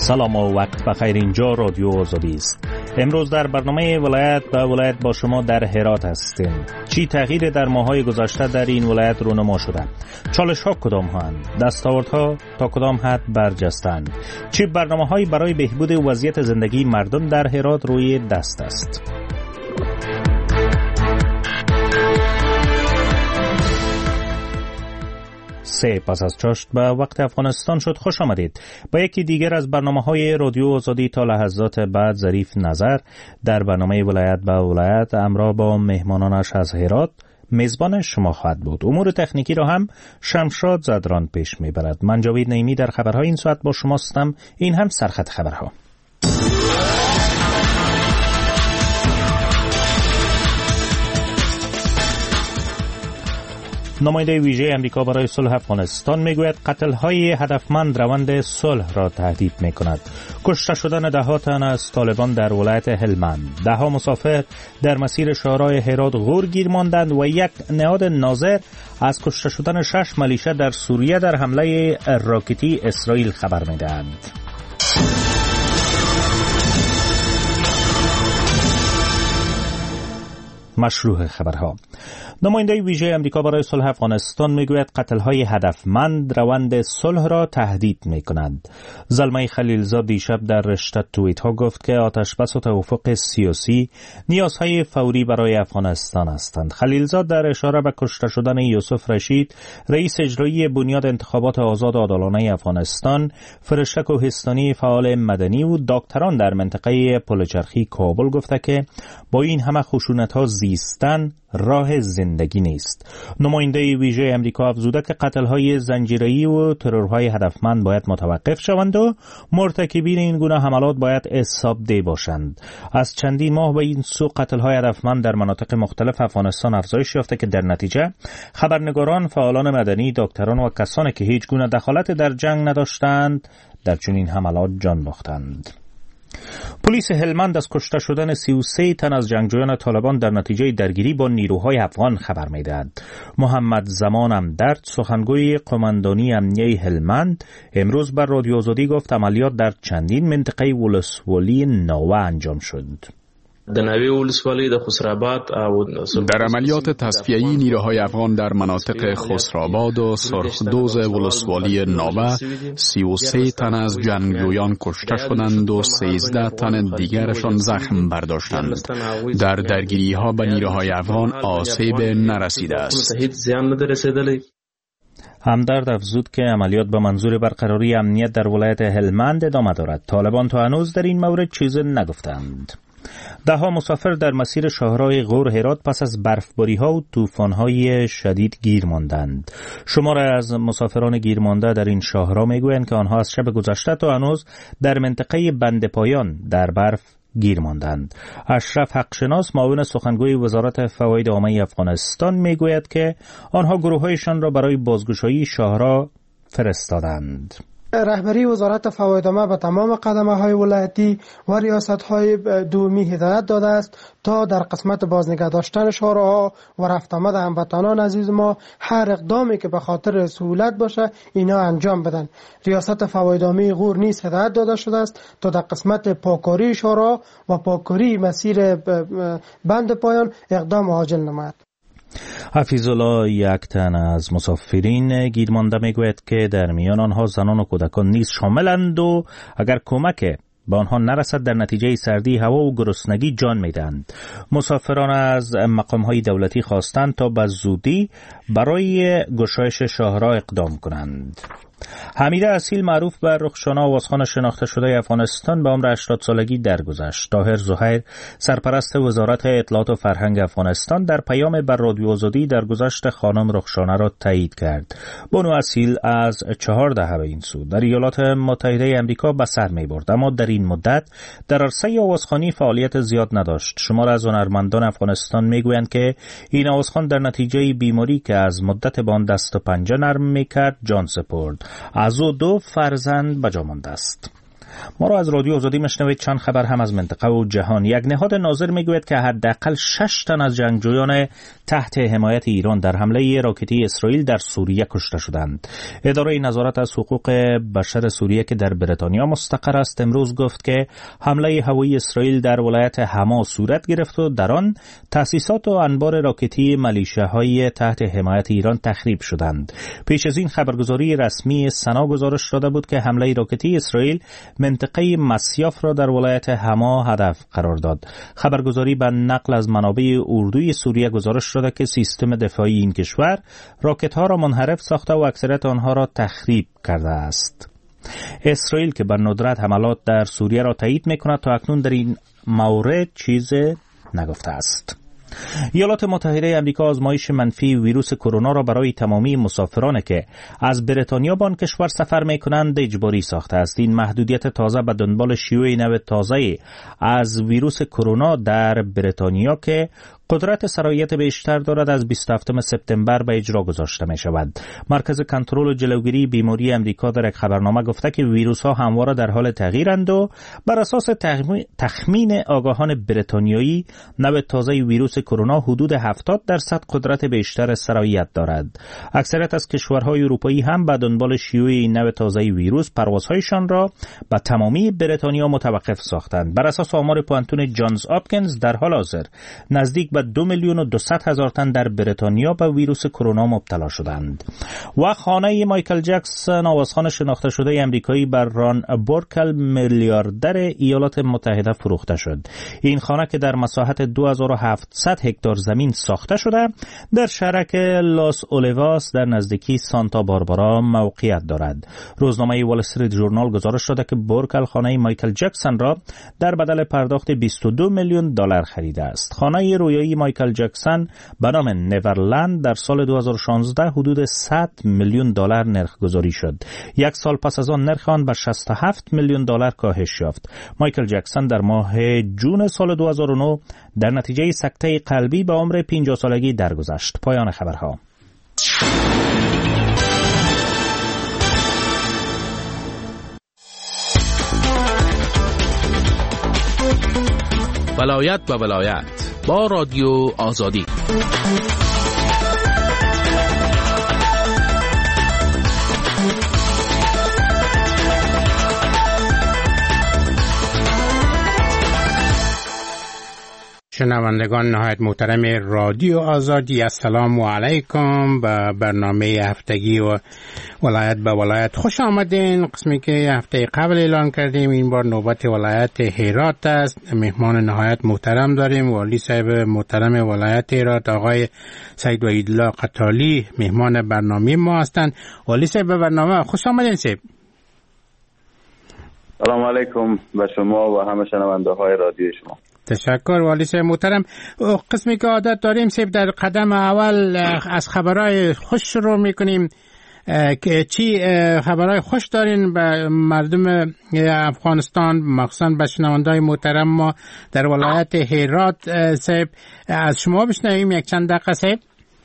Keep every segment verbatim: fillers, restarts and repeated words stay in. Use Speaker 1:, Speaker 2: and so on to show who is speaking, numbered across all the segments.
Speaker 1: سلام و وقت بخیر. اینجا رادیو آزادی است. امروز در برنامه ولایت به ولایت با شما در هرات هستیم. چی تغییر در ماهای گذشته در این ولایت رونما شده؟ چالش ها کدام هستند؟ دستاوردها تا کدام حد برجستند؟ چه برنامه هایی برای بهبود وضعیت زندگی مردم در هرات روی دست است؟ سه پس از چاشت به وقت افغانستان شد. خوش آمدید با یکی دیگر از برنامه‌های رادیو آزادی. تا لحظات بعد ظریف نظر در برنامه ولایت به ولایت همراه با مهمانانش از هرات میزبان شما خواهد بود. امور تکنیکی را هم شمشاد زدران پیش میبرد. من جاوید نعیمی در خبرهای این ساعت با شما هستم. این هم سرخط خبرها. نماینده ویژه امریکا برای صلح افغانستان میگوید قتل‌های هدفمند روند صلح را تهدید می‌کند. کشته شدن ده تن از طالبان در ولایت هلمند، ده ها مسافر در مسیر شهرهای هرات غور گیر ماندند و یک نهاد ناظر از کشته شدن شش ملیشه در سوریه در حمله راکتی اسرائیل خبر می‌دهند. مشروع خبرها. نماینده ویژه امریکا برای صلح افغانستان میگوید قتل‌های هدفمند روند صلح را تهدید می‌کنند. زلمه خلیلزاد دیشب در رشته توییت‌ها گفت که آتشبس و توافق سیاسی نیازهای فوری برای افغانستان هستند. خلیلزاد در اشاره به کشته شدن یوسف رشید، رئیس اجرایی بنیاد انتخابات آزاد و عادلانه افغانستان، فرشته کوهستانی فعال مدنی و دکتران در منطقه پلچرخی کابل گفته که با این همه خشونت‌ها زیستن راه زندگی نیست. نماینده ویژه امریکا افزوده که قتل‌های زنجیره‌ای و ترورهای هدفمند باید متوقف شوند و مرتکبین این گونه حملات باید حسابدهی باشند. از چندین ماه به این سو قتل‌های هدفمند در مناطق مختلف افغانستان افزایش یافته که در نتیجه خبرنگاران، فعالان مدنی، دکتران و کسانی که هیچ گونه دخالت در جنگ نداشتند در چنین حملات جان باختند. پلیس هلمند از کشته شدن سی و سه تن از جنگجویان طالبان در نتیجه درگیری با نیروهای افغان خبر می‌دهد. محمد زمان امدرد، سخنگوی قماندانی امنیه هلمند، امروز بر رادیو آزادی گفت عملیات در چندین منطقه ولسوالی ناوه انجام شد.
Speaker 2: در عملیات تصفیه‌ای نیروهای افغان در مناطق خسرآباد و سرخدوز ولسوالی ناوه سی و سه تن از جنگجویان کشته شدند و سیزده تن دیگرشان زخم برداشتند. در درگیری‌ها به نیروهای افغان آسیب نرسیده است.
Speaker 1: همدرد افزود که عملیات به منظور برقراری امنیت در ولایت هلمند ادامه دارد. طالبان تا هنوز در این مورد چیزی نگفتند. ده ها مسافر در مسیر شهرهای غور هرات پس از برفباری‌ها و طوفان‌های شدید گیر ماندند. شمار از مسافران گیر مانده در این شهرها میگویند که آنها از شب گذشته تا هنوز در منطقه بند پایان در برف گیر ماندند. اشرف حقشناس، معاون سخنگوی وزارت فواید عامه افغانستان، میگوید که آنها گروه‌هایشان را برای بازگشایی شهرها فرستادند.
Speaker 3: رهبری وزارت فواید عامه به تمام قدمه‌های ولایتی و ریاست‌های دومی هدایت داده است تا در قسمت بازنگه داشتن شهرها و رفت آمد هموطنان عزیز ما هر اقدامی که به خاطر سهولت باشه اینا انجام بدن. ریاست فواید عامه غور نیز هدایت داده شده است تا در قسمت پاککاری شهرها و پاککاری مسیر بند پایان اقدام عاجل نماید.
Speaker 1: حفیظ الله، یک تن از مسافرین گیرمانده میگوید که در میان آنها زنان و کودکان نیز شاملند و اگر کمک به آنها نرسد در نتیجه سردی هوا و گرسنگی جان میدهند. مسافران از مقام‌های دولتی خواستند تا به زودی برای گشایش شهرها اقدام کنند. حمیده اصیل، معروف به رخشانه آوازخوان شناخته شده افغانستان، به عمر هشتاد سالگی درگذشت. طاهر زهیر، سرپرست وزارت اطلاعات و فرهنگ افغانستان، در پیام بر رادیو آزادی درگذشت خانم رخشانه را تایید کرد. بانو اصیل از چهار دهه به این سو در ایالات متحده آمریکا به سر می‌برد، اما در این مدت در عرصه آوازخوانی فعالیت زیاد نداشت. شمار از هنرمندان افغانستان میگویند که این آوازخوان در نتیجه بیماری که از مدت به آن دست و پنجه نرم میکرد جان سپرد. از او دو فرزند به جا مانده است. ما را از رادیو آزادی میشنوید. چند خبر هم از منطقه و جهان. یک نهاد ناظر میگوید که حداقل شش تن از جنگجویان تحت حمایت ایران در حمله راکتی اسرائیل در سوریه کشته شدند. اداره نظارت از حقوق بشر سوریه که در بریتانیا مستقر است امروز گفت که حمله هوایی اسرائیل در ولایت حما صورت گرفت و در آن تأسیسات و انبار راکتی میلیشیاهای تحت حمایت ایران تخریب شدند. پیش از این خبرگزاری رسمی سنا گزارش داده بود که حمله راکتی اسرائیل منطقه مسیاف را در ولایت حما هدف قرار داد. خبرگزاری به نقل از منابع اردوی سوریه گزارش داده که سیستم دفاعی این کشور راکت‌ها را منحرف ساخته و اکثریت آنها را تخریب کرده است. اسرائیل که به ندرت حملات در سوریه را تایید می‌کند تا اکنون در این مورد چیز نگفته است. ایالات متحده آمریکا آزمایش منفی ویروس کرونا را برای تمامی مسافرانی که از بریتانیا به آن کشور سفر می‌کنند اجباری ساخته است. این محدودیت تازه به دنبال شیوع نو تازه از ویروس کرونا در بریتانیا که قدرت سرایت بیشتر دارد از بیست و هفتم سپتامبر به اجرا گذاشته می شود. مرکز کنترل و جلوگیری بیماری امریکا در یک خبرنامه گفته که ویروس ها همواره در حال تغییرند و بر اساس تخمین آگاهان بریتانیایی نو تازه ویروس کرونا حدود هفتاد درصد قدرت بیشتر سرایت دارد. اکثریت از کشورهای اروپایی هم به دنبال شیوع این نو تازه ویروس پروازهایشان را به تمامی بریتانیا متوقف ساختند. بر اساس آمار پوانتون جانز آپکینز در حال حاضر نزدیک به دو میلیون و دویست هزار تن در بریتانیا به ویروس کرونا مبتلا شدند. و خانه مایکل جکسون آوازخوان شناخته شده امریکایی بر ران بورکل میلیاردر ایالات متحده فروخته شد. این خانه که در مساحت دو هزار و هفتصد هکتار زمین ساخته شده در شهرک لاس اولیواس در نزدیکی سانتا باربارا موقعیت دارد. روزنامه وال استریت ژورنال گزارش داده که بورکل خانه مایکل جکسون را در بدل پرداخت بیست و دو میلیون دلار خریده است. خانه رویایی مایکل جکسون به نام نیورلند در سال دو هزار و شانزده حدود صد میلیون دلار نرخ گذاری شد. یک سال پس از آن نرخ آن به شصت و هفت میلیون دلار کاهش یافت. مایکل جکسون در ماه جون سال دو هزار و نه در نتیجه سکته قلبی به عمر پنجاه سالگی درگذشت. پایان خبرها.
Speaker 2: ولایت و ولایت با رادیو آزادی.
Speaker 4: شنوندگان نهایت محترم رادیو آزادی، السلام علیکم. به برنامه هفتگی و ولایت به ولایت خوش آمدین. قسمی که هفته قبل اعلان کردیم این بار نوبت ولایت هرات است. مهمان نهایت محترم داریم. والی صاحب محترم ولایت هرات آقای سید وحیدالله قتالی مهمان برنامه ما هستند. والی صاحب به برنامه خوش آمدین. صاحب
Speaker 5: سلام علیکم به شما و همه شنونده های رادیو شما.
Speaker 4: تشکر والی صاحب محترم. قسمی که عادت داریم صاحب در قدم اول از خبرهای خوش شروع میکنیم که چی خبرهای خوش دارین به مردم افغانستان، مخصوصا به شنونده‌های محترم ما در ولایت هرات. صاحب از شما بشنویم یک چند دقیقه. صاحب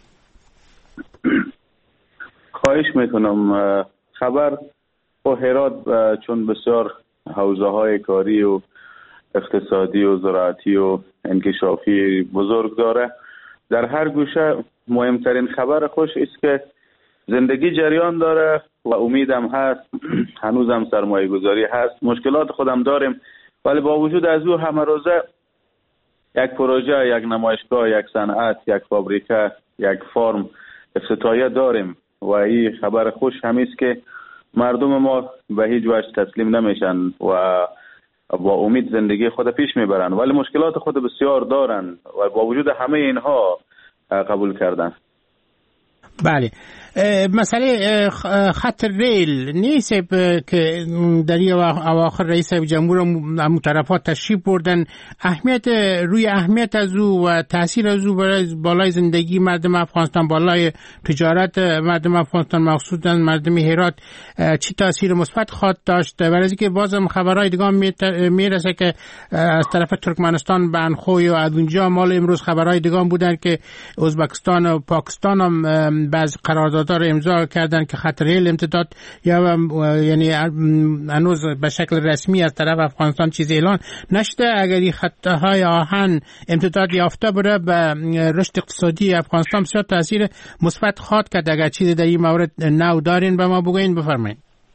Speaker 5: خواهش میکنم. خبر با هرات چون بسیار حوزه های کاری و اقتصادی و زراعتی و انکشافی بزرگ داره، در هر گوشه مهمترین خبر خوش است که زندگی جریان داره و امیدم هست. هنوزم سرمایه گذاری هست. مشکلات خودم داریم ولی با وجود از او همه روزه یک پروژه، یک نمایشگاه، یک صنعت، یک فابریکه، یک فرم افتتاحیه داریم و این خبر خوش همیست که مردم ما به هیچ وجه تسلیم نمیشن و با امید زندگی خود پیش میبرن، ولی مشکلات خود بسیار دارن و با وجود همه اینها قبول کردن.
Speaker 4: بله، مسئله خط ریل نیست که در این اواخر رئیس جمهور هم طرفات تشریف بردن. اهمیت روی اهمیت از او و تاثیر از او برای بالای زندگی مردم افغانستان، بالای تجارت مردم افغانستان مخصوصا مردم هرات چی تاثیر مثبت خواهد داشت؟ برای اینکه بازم خبرهای دیگه میرسه که از طرف ترکمنستان بنخوی و از اونجا مال امروز خبرهای دیگه بودن که ازبکستان و پاکستان هم بعض قراردادها رو امضا کردن که خط ریل امتداد یا یعنی هنوز به شکل رسمی از طرف افغانستان چیزی اعلان نشده. اگر این خطهای آهن امتداد یافته بره به رشد اقتصادی افغانستان بسیار تاثیر مثبت خواهد کرد. اگر چیزی در این مورد نو دارین به ما بگوین، بفرمایید.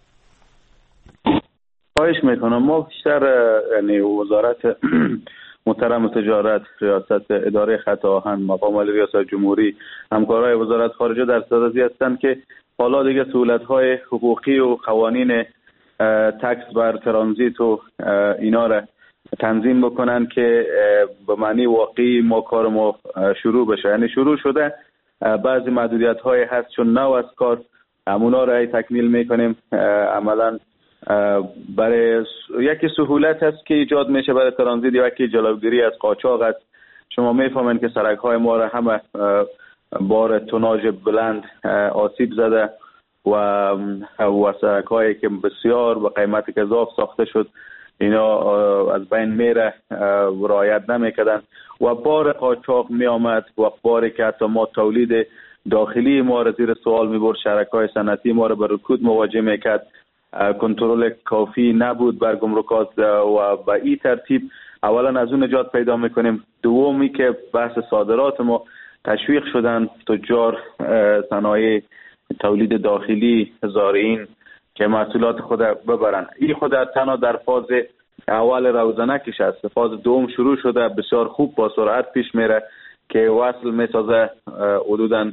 Speaker 5: خواهش میکنم. ما بیشتر یعنی وزارت محترم تجارت، ریاست اداره خط آهن، مقام عالی ریاست جمهوری، همکارای وزارت خارجه در صدد هستند که حالا دیگه سهولت‌های حقوقی و قوانین تکس بر ترانزیت و اینا را تنظیم بکنن که به معنی واقعی ما کار ما شروع بشه. یعنی شروع شده، بعضی محدودیت‌های هست چون نو از کار همونا را تکمیل میکنیم. عملاً برای یکی سهولت هست که ایجاد میشه برای ترانزیت، یکی جلوگیری از قاچاق است. شما میفهمین که سرک های ما را همه بار توناژ بلند آسیب زده و و سرک هایی که بسیار با قیمت گزاف ساخته شد اینا از بین میره، رعایت نمیکردن و بار قاچاق می آمد و باری که حتی ما تولید داخلی ما را زیر سوال می برد، شرکت های صنعتی ما را به رکود مواجه میکرد، کنترل کافی نبود بر گمرکات و به این ترتیب اولا از اون نجات پیدا میکنیم. دومی که بحث صادرات ما تشویق شدن، تجار صنایع تولید داخلی زارعین که محصولات خود ببرن. این خود تنها در فاز اول روزنکش است. فاز دوم شروع شده، بسیار خوب با سرعت پیش میره که وصل میسازه حدوداً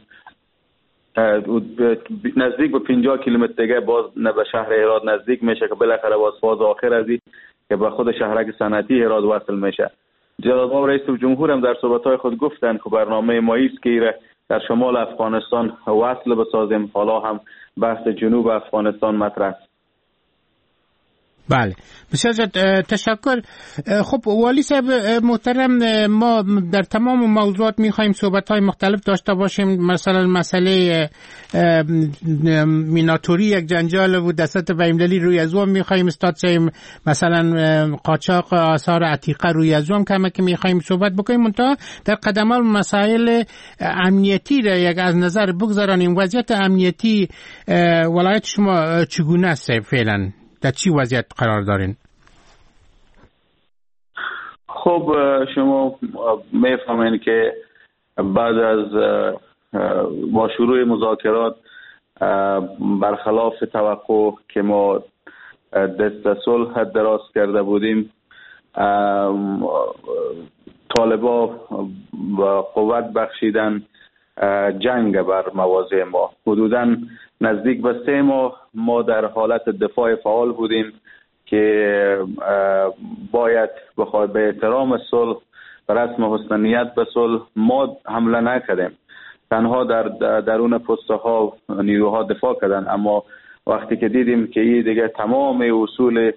Speaker 5: نزدیک به پنجاه کیلومتر دیگه باز نه به شهر هرات نزدیک میشه که بالاخره باز فاز آخر ازی که به خود شهرک صنعتی هرات وصل میشه. جناب رئیس جمهور هم در صحبت‌های خود گفتن که برنامه ما است که در شمال افغانستان وصل بسازیم. حالا هم بحث جنوب افغانستان مطرح است.
Speaker 4: بله، بسیار تشکر. خب والی صاحب محترم، ما در تمام موضوعات میخوایم صحبت‌های مختلف داشته باشیم. مثلا مسئله میناتوری یک جنجال بود، دستت بین‌المللی روی از اون میخوایم استاد شیم، مثلا قاچاق آثار عتیقه روی از اون کمک میخوایم صحبت بکنیم. منتها در قدمال مسائل امنیتی را یک از نظر بگذارانیم. وضعیت امنیتی ولایت شما چگونه است فعلا؟ در چی وضعیت قرار دارین؟
Speaker 5: خب شما میفهمین که بعد از با شروع مذاکرات برخلاف توقع که ما دست صلح دراز کرده بودیم، طالبا با قوت بخشیدن جنگ بر مواضع ما. حدوداً نزدیک به سه ماه ما در حالت دفاع فعال بودیم که باید بخواد به احترام صلح و رسم حسن نیت به صلح ما حمله نکردیم، تنها در درون پسته ها نیروها دفاع کردن. اما وقتی که دیدیم که این دیگه تمام اصول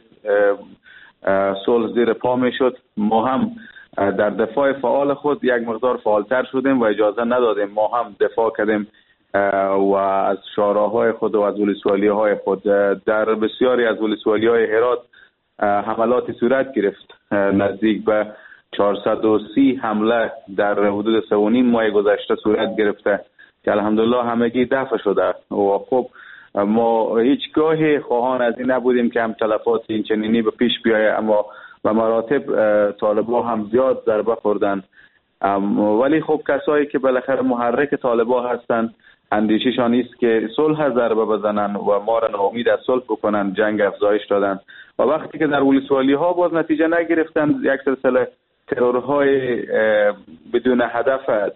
Speaker 5: صلح زیر پا می شد، ما هم در دفاع فعال خود یک مقدار فعالتر شدیم و اجازه ندادیم. ما هم دفاع کردیم و از شوراهای خود و از ولسوالی‌های خود در بسیاری از ولسوالی‌های هرات حملاتی صورت گرفت. نزدیک به چهارصد و سی حمله در حدود سه و نیم ماه گذشته صورت گرفته که الحمدلله همگی دفع شده و خب ما هیچگاه خواهان از این نبودیم که هم تلفات این چنینی به پیش بیایه، اما به مراتب طالبا هم زیاد ضربه خوردن. ولی خب کسایی که بالاخره محرک طالبا هستن اندیششان است که صلح ضربه بزنن و ما را ناامید از صلح بکنن، جنگ افزایش دادن و وقتی که در ولسوالی ها باز نتیجه نگرفتن، یک سلسله ترورهای بدون هدف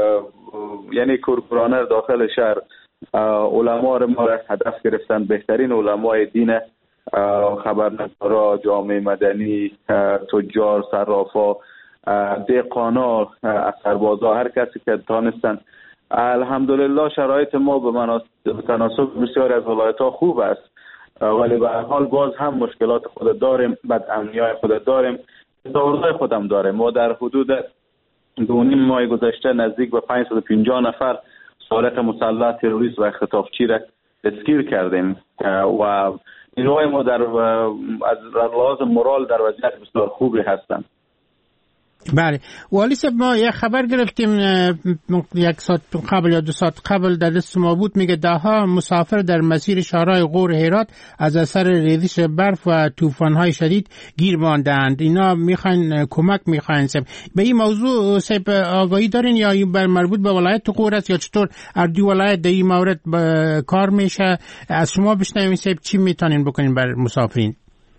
Speaker 5: یعنی کورکورانه داخل شهر علما را ما را هدف گرفتن. بهترین علمای دین، خبرنگارا، جامعه مدنی، تجار، صرافا، دهقانا، سربازا، هر کسی که تانستن. الحمدلله شرایط ما به تناسب بسیار از ولایت‌ها خوب است، ولی به هر حال باز هم مشکلات خود داریم، بد امنیای خود داریم، تظاهرات خودم داریم. ما در حدود دو نیم ماه گذشته نزدیک به پانصد و پنجاه نفر سارق مسلح، تروریست و اختطافچی را دستگیر کردیم و نیروهای ما در از لحاظ مورال در وضعیت بسیار خوبی هستند.
Speaker 4: بله والی صاحب، ما یک خبر گرفتیم یک ساعت قبل یا دو ساعت قبل در دست ما بود، میگه ده ها مسافر در مسیر شهرهای غور هرات از اثر ریزش برف و طوفان‌های شدید گیر ماندند. اینا میخوان کمک میخوان. به این موضوع صاحب آگاهی دارین یا بر مربوط به ولایت غور است یا چطور هر دو ولایت در این مورد کار میشه؟ از شما بشنویم صاحب چی میتونین بکنین بر مسافرین؟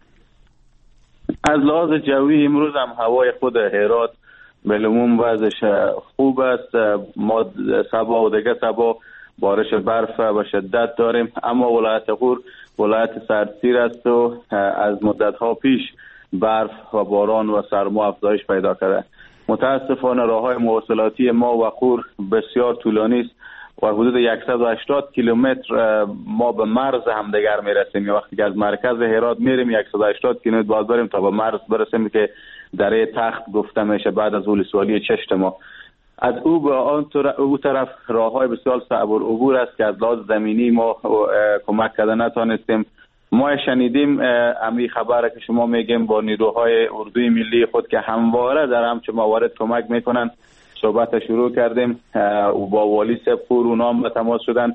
Speaker 5: از لحاظ جوی امروز هم هوای خود هرات بالعموم وضعش خوب است. ما صبح و دیگه صبح بارش برف و شدت داریم، اما ولایت غور ولایت سردسیر است و از مدت‌ها پیش برف و باران و سرما افزایش پیدا کرده. متاسفانه راه‌های مواصلاتی ما و غور بسیار طولانی است و حدود صد و هشتاد کیلومتر ما به مرز همدیگر میرسیم. وقتی که از مرکز هرات میریم صد و هشتاد کیلومتر باید بریم تا به مرز برسیم که دره تخت گفته میشه بعد از ولسوالی چشت ما. از او به آن او طرف راههای بسیار صعب العبور است که از لحاظ زمینی ما کمک کرده نتونستیم. ما شنیدیم امی خبره که شما میگیم با نیروهای اردوی ملی خود که همواره در همچه موارد کمک میکنن صحبت شروع کردیم و با والی صاحب غور اونا هم به تماس شدن،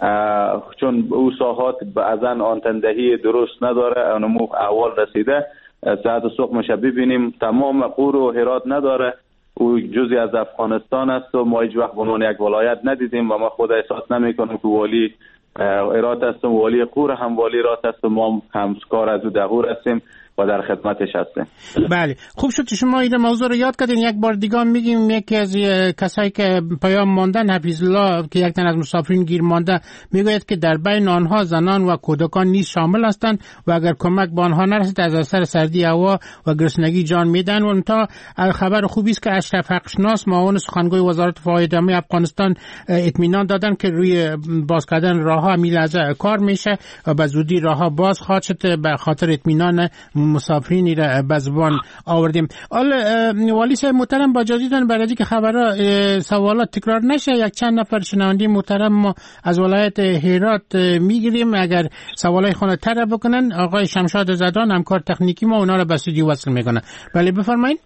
Speaker 5: چون او ساحات بعضن آنتندهی درست نداره. اونمو احوال رسیده ساعت سقمش ببینیم. تمام غور و هرات نداره، او جزی از افغانستان است و ما هیچ وقت به عنوان یک ولایت ندیدیم و ما خود احساس نمیکنیم که والی هرات است و والی غور هم والی هرات است و ما همکار از او در غور هستیم و در خدمتش هستیم.
Speaker 4: بله خوب شد شما این موضوع رو یاد کردین. یک بار دیگه میگیم یکی از کسایی که پیام ماندن حفیظ الله که یک تن از مسافرین گیر مانده میگوید که در بین آنها زنان و کودکان نیز شامل هستند و اگر کمک به آنها نرسید از اثر سردی هوا و گرسنگی جان میدن. و تا خبر خوبی است که اشرف حقشناس معاون سخنگوی وزارت فضای عامه افغانستان اطمینان دادن که روی باز کردن راهها می لحظه کار میشه و به زودی راهها باز خواهد شد. به خاطر اطمینان مسافرینی را به زبان آوردیم. حالا والی صاحب محترم با اجازه دارین برای اینکه خبرها سوالات تکرار نشه یک چند نفر شنونده محترم ما از ولایت هرات میگیریم، اگر سوالای خونه تر بکنن آقای شمشاد زدان همکار تکنیکی ما اونا را به استودیو وصل میکنه. بله بفرمایید.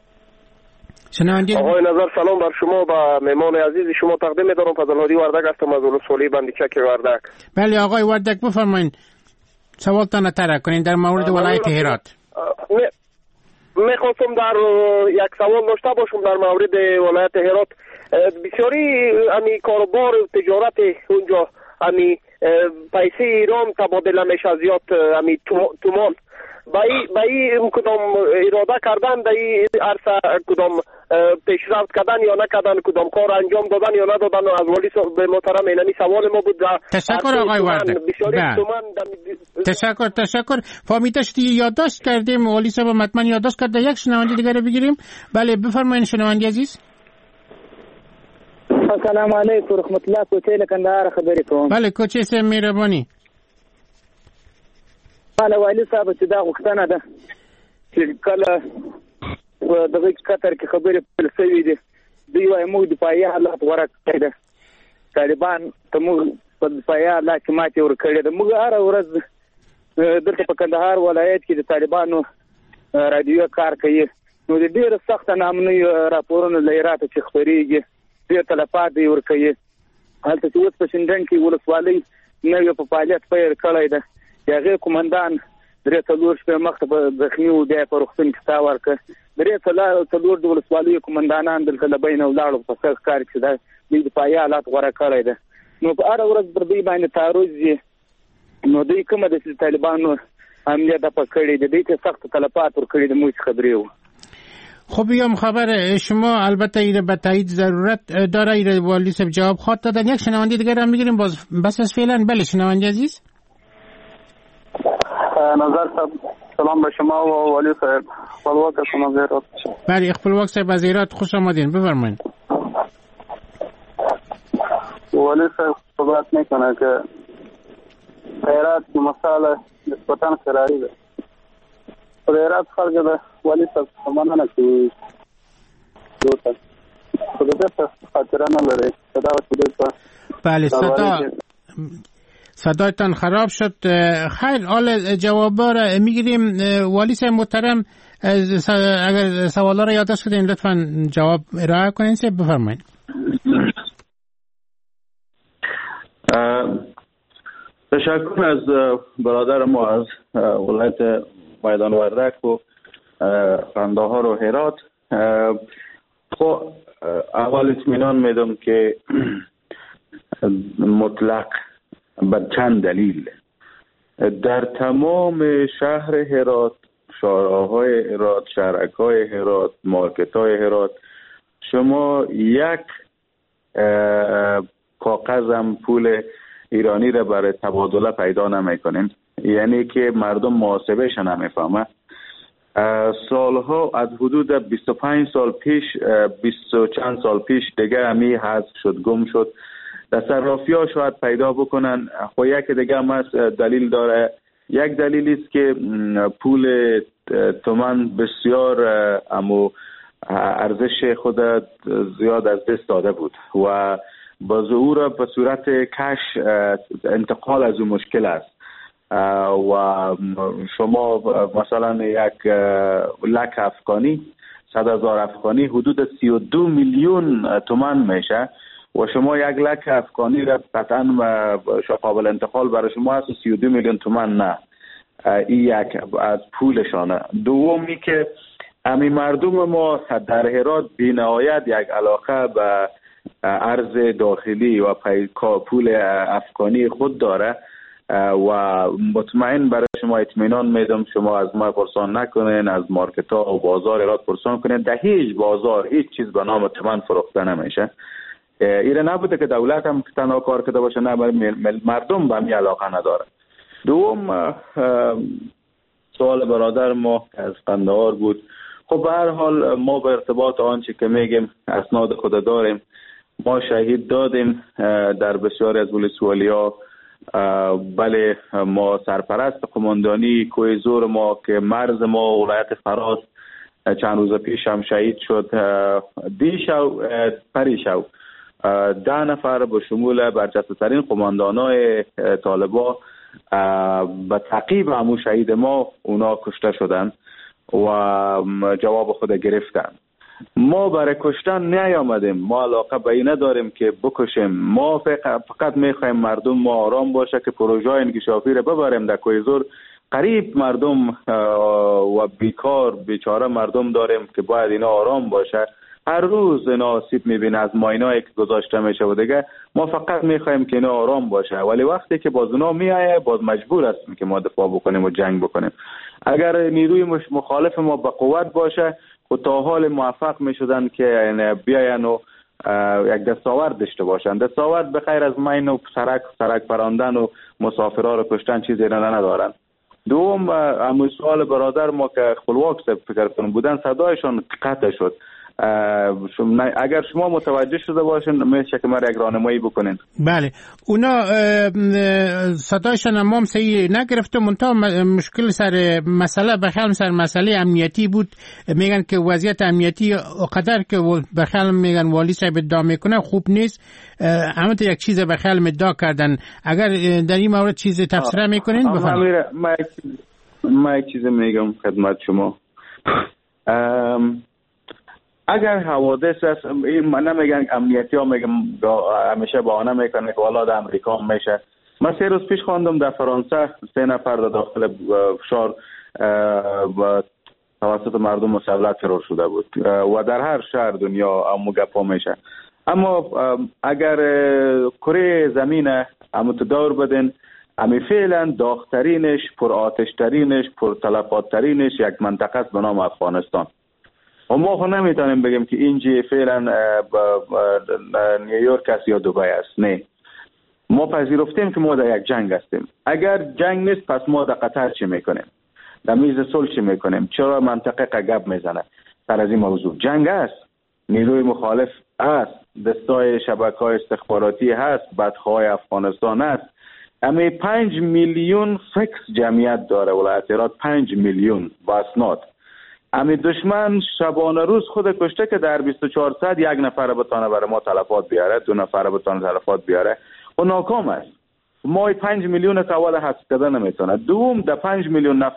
Speaker 4: شنونده
Speaker 6: آقای نظر سلام بر شما و مهمان عزیز شما تقدیم می‌دارم. فضل‌هادی وردک هستم از ولسوالی بندیچک وردک.
Speaker 4: بله آقای وردک بفرمایید. سوالتان ترک کنین در مورد ولایت هرات.
Speaker 6: میخواستم در یک سوال داشته باشم در مورد ولایت هرات. بسیاری امی کاروبار و تجارت اونجا امی پیسه ایران تبادله میشه زیاد امی تومان. با این کدام اراده کردن در این عرصه کدام پیشرفت کردن یا نکردن، کدام کار انجام دادن یا ندادن. از والی به محترم اینمی سوال ما بود.
Speaker 4: تشکر آقای وردک. تشکر تشکر فهمیده شدی یادداشت کردیم. والی صاحب حتما یادداشت کرده. یک شنونده دیگه رو بگیریم. بله بفرمایید شنونده عزیز.
Speaker 7: السلام علیکم و رحمت الله. کوچه کندهار خبرې کوم.
Speaker 4: بله کوچه صاحب مهرباني.
Speaker 7: بله والی صاحب چې دا غوښتنه ده چې کله دغه قطر کې خبرې پیل شوې دي دوی وايي موږ دفاعي حالات غوره کړی ده، طالبان ته موږ په دفاعي حالات کې ماتې ورکړې ده. موږ هره ورځ دلته په کندهار ولایت کې د طالبانو رادیو کار کوي، نو د ډېر سخت نامنوي راپورونه له هراته چې خپرېږي ډېر تلفات یې ورکوي. هلته چې اوس په شینډنډ کې ولسوالۍ نوی په فعالیت پیل کړی ده، د هغې قومندان درې څلور شپې مخکې په زخمي و بیا یې په روغتون کې ساه ورکړه. درې څلور د ولسوالیو قومندانان دلته له بینه ولاړو په ښه ښکاري چې دا دوی دفاعي حالات غوره کړی ده. نو په هره ورځ پر دوی باندې تعرض وي، نو دوی کومه ده چې طالبانو حمله دفع کړې ده، دوی ته سخت تلفات ورکړي ده. موږ خبرې وو.
Speaker 4: خب بیام خبر شما البته ایره به تایید ضرورت داره. ایره والی صاحب جواب خواهد دادن. یک شنونده دیگر هم میگیریم باز بس از فعلا. بله شنونده عزیز.
Speaker 6: نظر صاحب سلام به شما و والی صاحب. خپلواک شما زیرات.
Speaker 4: بله خپلواک صاحب از ایرات خوش آمدین. بفرمایید.
Speaker 6: والی صاحب صحبت میکنه که ایرات مسئله نسبتاً فراری ده. ایرات خارج ده والی صاحب سمانه نکی دوتا خود ده خاطره نلره صدا و شده.
Speaker 4: بله صدا صدایتان خراب شد. خیر حال جوابا را میگیریم. والی صاحب محترم اگر سوالا رو یادداشت کردین لطفاً جواب ارائه کنین. بفرمایید.
Speaker 5: تشکر از برادر ما از ولایت میدان وردک و قندهار و هرات. خب اول اطمینان میدم که مطلق به چند دلیل در تمام شهر هرات، شارع‌های هرات، شهرک‌های هرات، مارکت‌های هرات شما یک کاغذم پول ایرانی را برای تبادله پیدا نمی‌کنین، یعنی که مردم محاسبه‌اش نمی‌فهمه. سالها از حدود بیست و پنج سال پیش، بیست و چند سال پیش دیگه همی حذف شد، گم شد. تصرفی ها شاید پیدا بکنن. خب یک دیگه هم دلیل داره. یک دلیلی است که پول تومان بسیار امو ارزش خود زیاد از دست داده بود و با ظهور به صورت کش انتقال از اون مشکل است و شما مثلا یک لک افغانی، صد هزار افغانی حدود سی و دو میلیون تومان میشه و شما یک لک افغانی را قطعا قابل انتقال برای شما هست سی و دو میلیون تومان نه. این یک از پولشانه. دومی که امی مردم ما در هرات بی نهایت یک علاقه به ارز داخلی و پول افغانی خود داره و مطمئن برای شما اطمینان میدم شما از ما پرسان نکنین، از مارکت ها و بازار هرات پرسان کنین، در هیچ بازار هیچ چیز به نام تومان فروخته نمیشه. ایره نبوده که دولت هم تنها کار کرده باشه، نه مردم به همین علاقه نداره. دوم سوال برادر ما از قندهار بود. خب به هر حال ما به ارتباط آنچه که میگیم اسناد خود داریم. ما شهید دادیم در بسیاری از ولسوالی ها. بله ما سرپرست قماندانی کوه زور ما که مرز ما ولایت فراس چند روز پیش هم شهید شد. دیشو پریشو ده نفر به شمول برجسته ترین قماندانای طالبا به تعقیب همون شهید ما اونا کشته شدن و جواب خود گرفتن. ما برای کشتن نیامدیم، ما علاقه به این نداریم که بکشیم. ما فقط میخوایم مردم ما آرام باشه که پروژه انکشافی رو ببریم در کوهزور. قریب مردم و بیکار بیچاره مردم داریم که باید اینا آرام باشه. هر روز اینا آسیب میبینه از ماینایی که گذاشته میشه و دیگه ما فقط میخوایم که اینا آرام باشه. ولی وقتی که باز اونا میایه باز مجبور هستیم که ما دفاع بکنیم و جنگ بکنیم. اگر نیروی مخالف ما به قوت باشه و تا حال موفق میشدن که بیاین و یک دستاورد داشته باشن. دستاورد به خیر از ماین و سرک سرک پراندن و مسافرها رو کشتن چیزی را ندارن. دوم همون سوال برادر ما که خپلواک فکر کنم بودن صدایشان قطع شد. اگر شما متوجه شده باشین میشه که مرا یک راهنمایی بکنین.
Speaker 4: بله اونا صدایشان هم صحیح نگرفته، منتها مشکل سر مسئله بخیال سر مسئله امنیتی بود. میگن که وضعیت امنیتی قدر که بخیال میگن والی صاحب ادعا میکنه خوب نیست. همه تا یک چیز بخیال ادعا کردن. اگر در این مورد چیز تفسیر میکنین بفرمایید.
Speaker 5: ما یک چیز میگم خدمت شما. اگر حوادث است، من نمیگم امنیتی ها میگم همیشه بهانه میکنه که والا در امریکا میشه. من سه روز پیش خواندم در فرانسه سه نفر در داخل شهر توسط مردم مسلط فرار شده بود و در هر شهر دنیا امو گپا میشه. اما اگر کره زمین امو دور بدن امی فعلا داغترینش، پر آتشترینش، پر تلفاتترینش یک منطقه است به نام افغانستان. و ما خود نمیتونیم بگیم که اینجا فعلا نیویورک است یا دبی است. نه، ما پذیرفتیم که ما در یک جنگ هستیم. اگر جنگ نیست پس ما در قطر چی میکنیم؟ در میز صلح چی میکنیم؟ چرا منطقه قگب میزنه سر از این موضوع؟ جنگ است، نیروی مخالف است، دستای شبکه‌های استخباراتی هست، بدخواه افغانستان است. امی پنج میلیون فکس جمعیت داره ولایت هرات، پنج میلیون با اسناد. امی دشمن شبانه روز خود کشته که در بیست و چهار ساعت یک نفر بتانه برای ما تلفات بیاره، دو نفر بتانه تلفات بیاره و ناکام است. ما پنج میلیون سوال حذف کردن نمیتونه. دوم در پنج میلیون نفر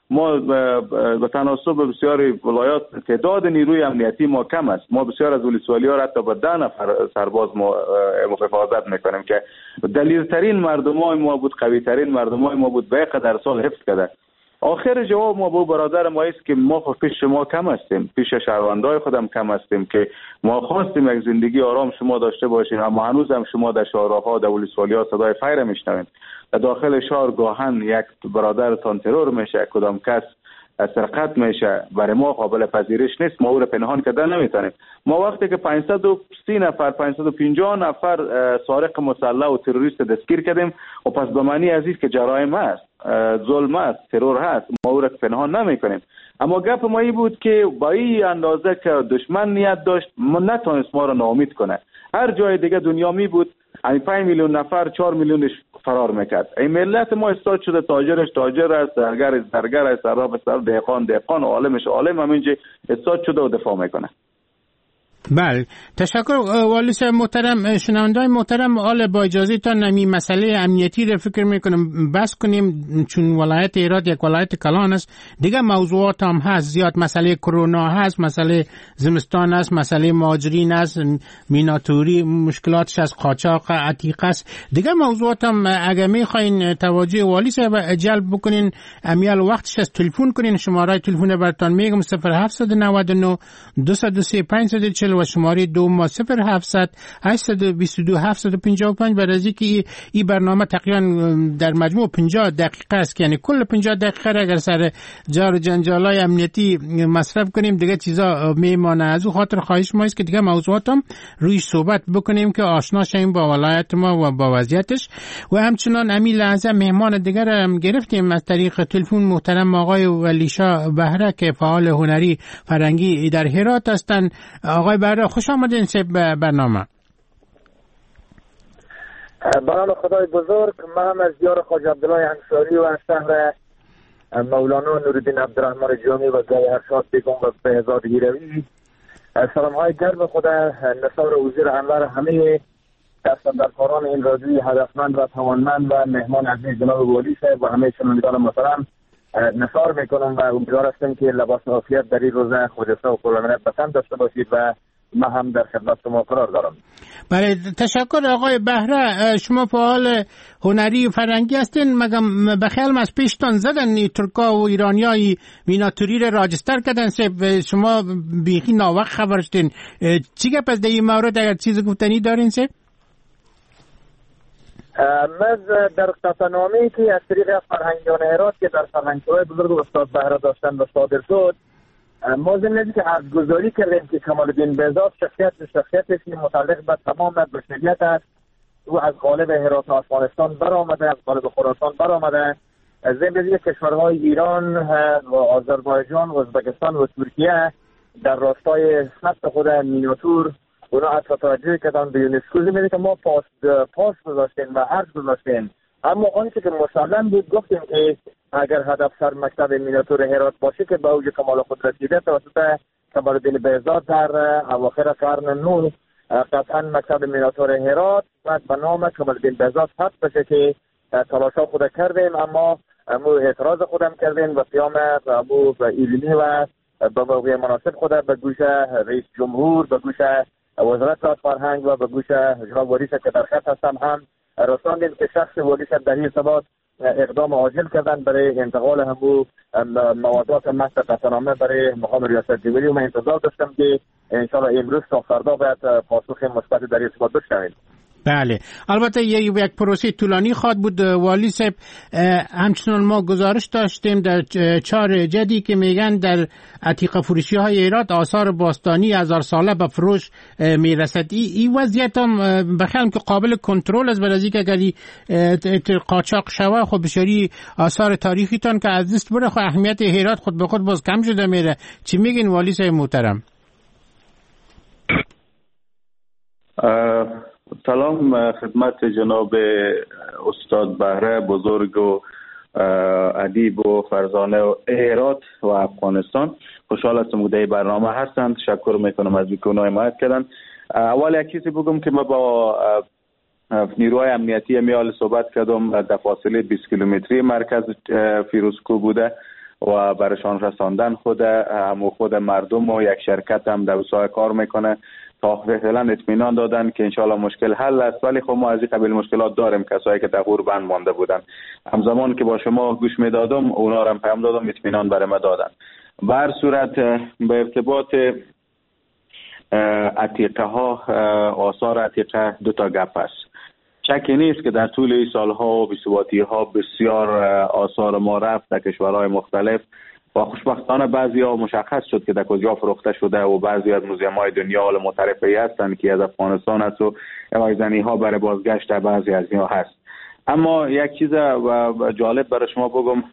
Speaker 5: ما به تناسب بسیاری ولایات تعداد نیروی امنیتی ما کم است. ما بسیار از ولسوالی ها حتی به ده نفر سرباز ما حفاظت میکنیم که دلیر ترین مردم های ما بود، قوی ترین مردم های ما بود، به قدر سال حفظ کرده. آخر جواب ما با برادر ما است که ما خود پیش شما کم هستیم، پیش شهروندای خودم کم هستیم که ما خواستیم یک زندگی آرام شما داشته باشین، اما هنوز هم شما در شهرها در ولسوالی‌ها صدای فیر میشنوید. در داخل شهر گاهن یک برادرتان ترور میشه، کدام کس سرقت میشه، برای ما قابل پذیرش نیست. ما او را پنهان کردن نمیتونیم. ما وقتی که پانصد و سی نفر پانصد و پنجاه نفر سارق مسلح و تروریست دستگیر کردیم و پس به معنی عزیز که جرایم است، ظلم است، ترور هست، ما او را پنهان نمیکنیم. اما گپ ما این بود که با این اندازه که دشمن نیت داشت ما نتونست ما را ناامید کنه. هر جای دیگه دنیا می بود این پنج میلیون نفر چهار میلیونش فرار میکرد. این ملت ما استاد شده، تاجرش تاجر است، درگرش درگر است، صراف سر دهقان دهقان و عالمش عالم، همینجا استاد شده و دفاع میکنه.
Speaker 4: بله، تشکر والی صاحب محترم. شنونده‌های محترم، حالا با اجازهتان نمی مسئله امنیتی رو فکر میکنم بس کنیم، چون ولایت هرات یک ولایت کلان است. دیگه موضوعات هم هست زیاد، مسئله کرونا هست، مسئله زمستان است، مسئله مهاجرین است، میناتوری مشکلاتش از قاچاق عتیق است. دیگه موضوعات هم اگه میخواین توجه والی صاحب جلب بکنین، امیال وقتش از تلفن کنین. شماره تلفن براتون میگم صفر هفت نه نه دو صفر سه پنج صفر چهل و شماره دو ما صفر هفتصد هشتصد و بیست و دو هفتصد و پنجاه و پنج. برای اینکه این برنامه تقریبا در مجموع پنجاه دقیقه است، یعنی کل پنجاه دقیقه را اگر سر جار و جنجالای امنیتی مصرف کنیم دیگه چیزا میمانه. از او خاطر خواهش ما است که دیگه موضوعات هم روی صحبت بکنیم که آشنا شیم با ولایت ما و با وضعیتش. و همچنان امی لحظه مهمان دیگر هم گرفتیم از طریق تلفن، محترم آقای ولیشا بهره که فعال هنری فرهنگی در هرات هستند. آقای بهره خوش آمدین به برنامه.
Speaker 7: برای خدای بزرگ، من هم از دیار خواجه عبدالله انصاری و از شهر مولانا نورالدین عبدالرحمن جامی و گای ارشاد بیگم و بهزاد گیروی سلام های گرم خدا نثار وزیر انور همه دستاندرکاران این رادیوی هدفمند و توانمند و مهمان عزیز جناب والی صاحب و همه شنوندگان محترم نثار میکنم و امیدوار هستم که لباس عافیت در این روزه خودسته و قربانیت بسند داشته باشید و من هم در خدمت شما قرار دارم.
Speaker 4: بله، تشکر آقای بهره. شما فعال هنری و فرهنگی هستین، مگم بخیال از پیشتان زدن ترکا و ایرانیای میناتوری را راجستر کردن، شما بیخی ناوقت خبر شدین. چی گپ از این مورد اگر چیز گفتنی دارین سه؟
Speaker 7: من در قطعنامه‌ای که از طریق فرهنگیان هرات که در فرهنگ‌های بزرگ استاد بهره داشتن و صادر شد، ما ضمن که از گزاری کردیم که کمال الدین بهزاد شخصیت شخصیتش متعلق به تمام بشریت است و از قالب هرات و افغانستان برآمده، از قالب خراسان برآمده. ضمن که کشورهای ایران و آذربایجان و ازبکستان و ترکیه در راستای ثبت خود میناتور اونا حتی توجه کردن به یونسکو. ضمن که ما پاس پاس گذاشتیم و عرض گذاشتیم، اما آنچه که مسلم بود گفتیم که اگر هدف سر مکتب میناتور هرات باشه که به اوج کمال خود رسیده توسط کمال الدین بهزاد در اواخر قرن نو، قطعا مکتب میناتور هرات و به نام کمال الدین بهزاد ثبت بشه که تلاشا خود کردیم، اما مو اعتراض خودم کردیم و قیام ابو ایلمی و به موقع مناسب خود به گوش رئیس جمهور، به گوش وزارت فرهنگ و به گوش جناب والی که در خط هستم هم رساندیم که شخص والی در این ارتباط اقدام عاجل کردن برای انتقال همو موادات متن قطعنامه برای مقام ریاست جمهوری و من انتظار داشتم که انشاءالله امروز تا فردا باید پاسخ مثبت در این ارتباط بشنویم.
Speaker 4: بله، البته یک پروسه طولانی خواهد بود والی صاحب. همچنان ما گزارش داشتیم در چهار جدی که میگن در عتیقه فروشی های ایراد آثار باستانی هزار ساله به فروش میرسد. این وضعیت هم بخیالم که قابل کنترل است، برای اینکه اگر قاچاق شوه خب بسیاری آثار تاریخی تان که از دست بره خب اهمیت ایراد خود به خود باز کم شده میره. چی میگین والی صاحب محترم؟
Speaker 5: سلام خدمت جناب استاد بهره بزرگ و ادیب و فرزانه و هرات و افغانستان. خوشحال هستم که برنامه هستند. تشکر میکنم از اینکه اونها حمایت کردن. اول یک چیزی بگم که ما با نیروهای امنیتی میال صحبت کردم در فاصله بیست کیلومتری مرکز فیروزکوه بوده و برشان رساندن خود هم خود مردم و یک شرکت هم در سایه کار میکنه تا فعلا اطمینان دادن که انشالله مشکل حل است. ولی خب ما از این قبیل مشکلات داریم، کسایی که در غربت مانده بودن. همزمان که با شما گوش میدادم اونا رو هم پیام دادم، اطمینان برای ما دادن. به هر صورت به ارتباط عتیقه ها، آثار عتیقه دو تا گپ است. شکی نیست که در طول این سالها و بی‌ثباتی ها بسیار آثار ما رفت در کشورهای مختلف و خوشبختانه بعضی ها مشخص شد که در کجا فروخته شده و بعضی از موزیم های دنیا حال معترفی هستند که از افغانستان است و رایزنی ها برای بازگشت در بعضی از اینها هست. اما یک چیز جالب برای شما بگم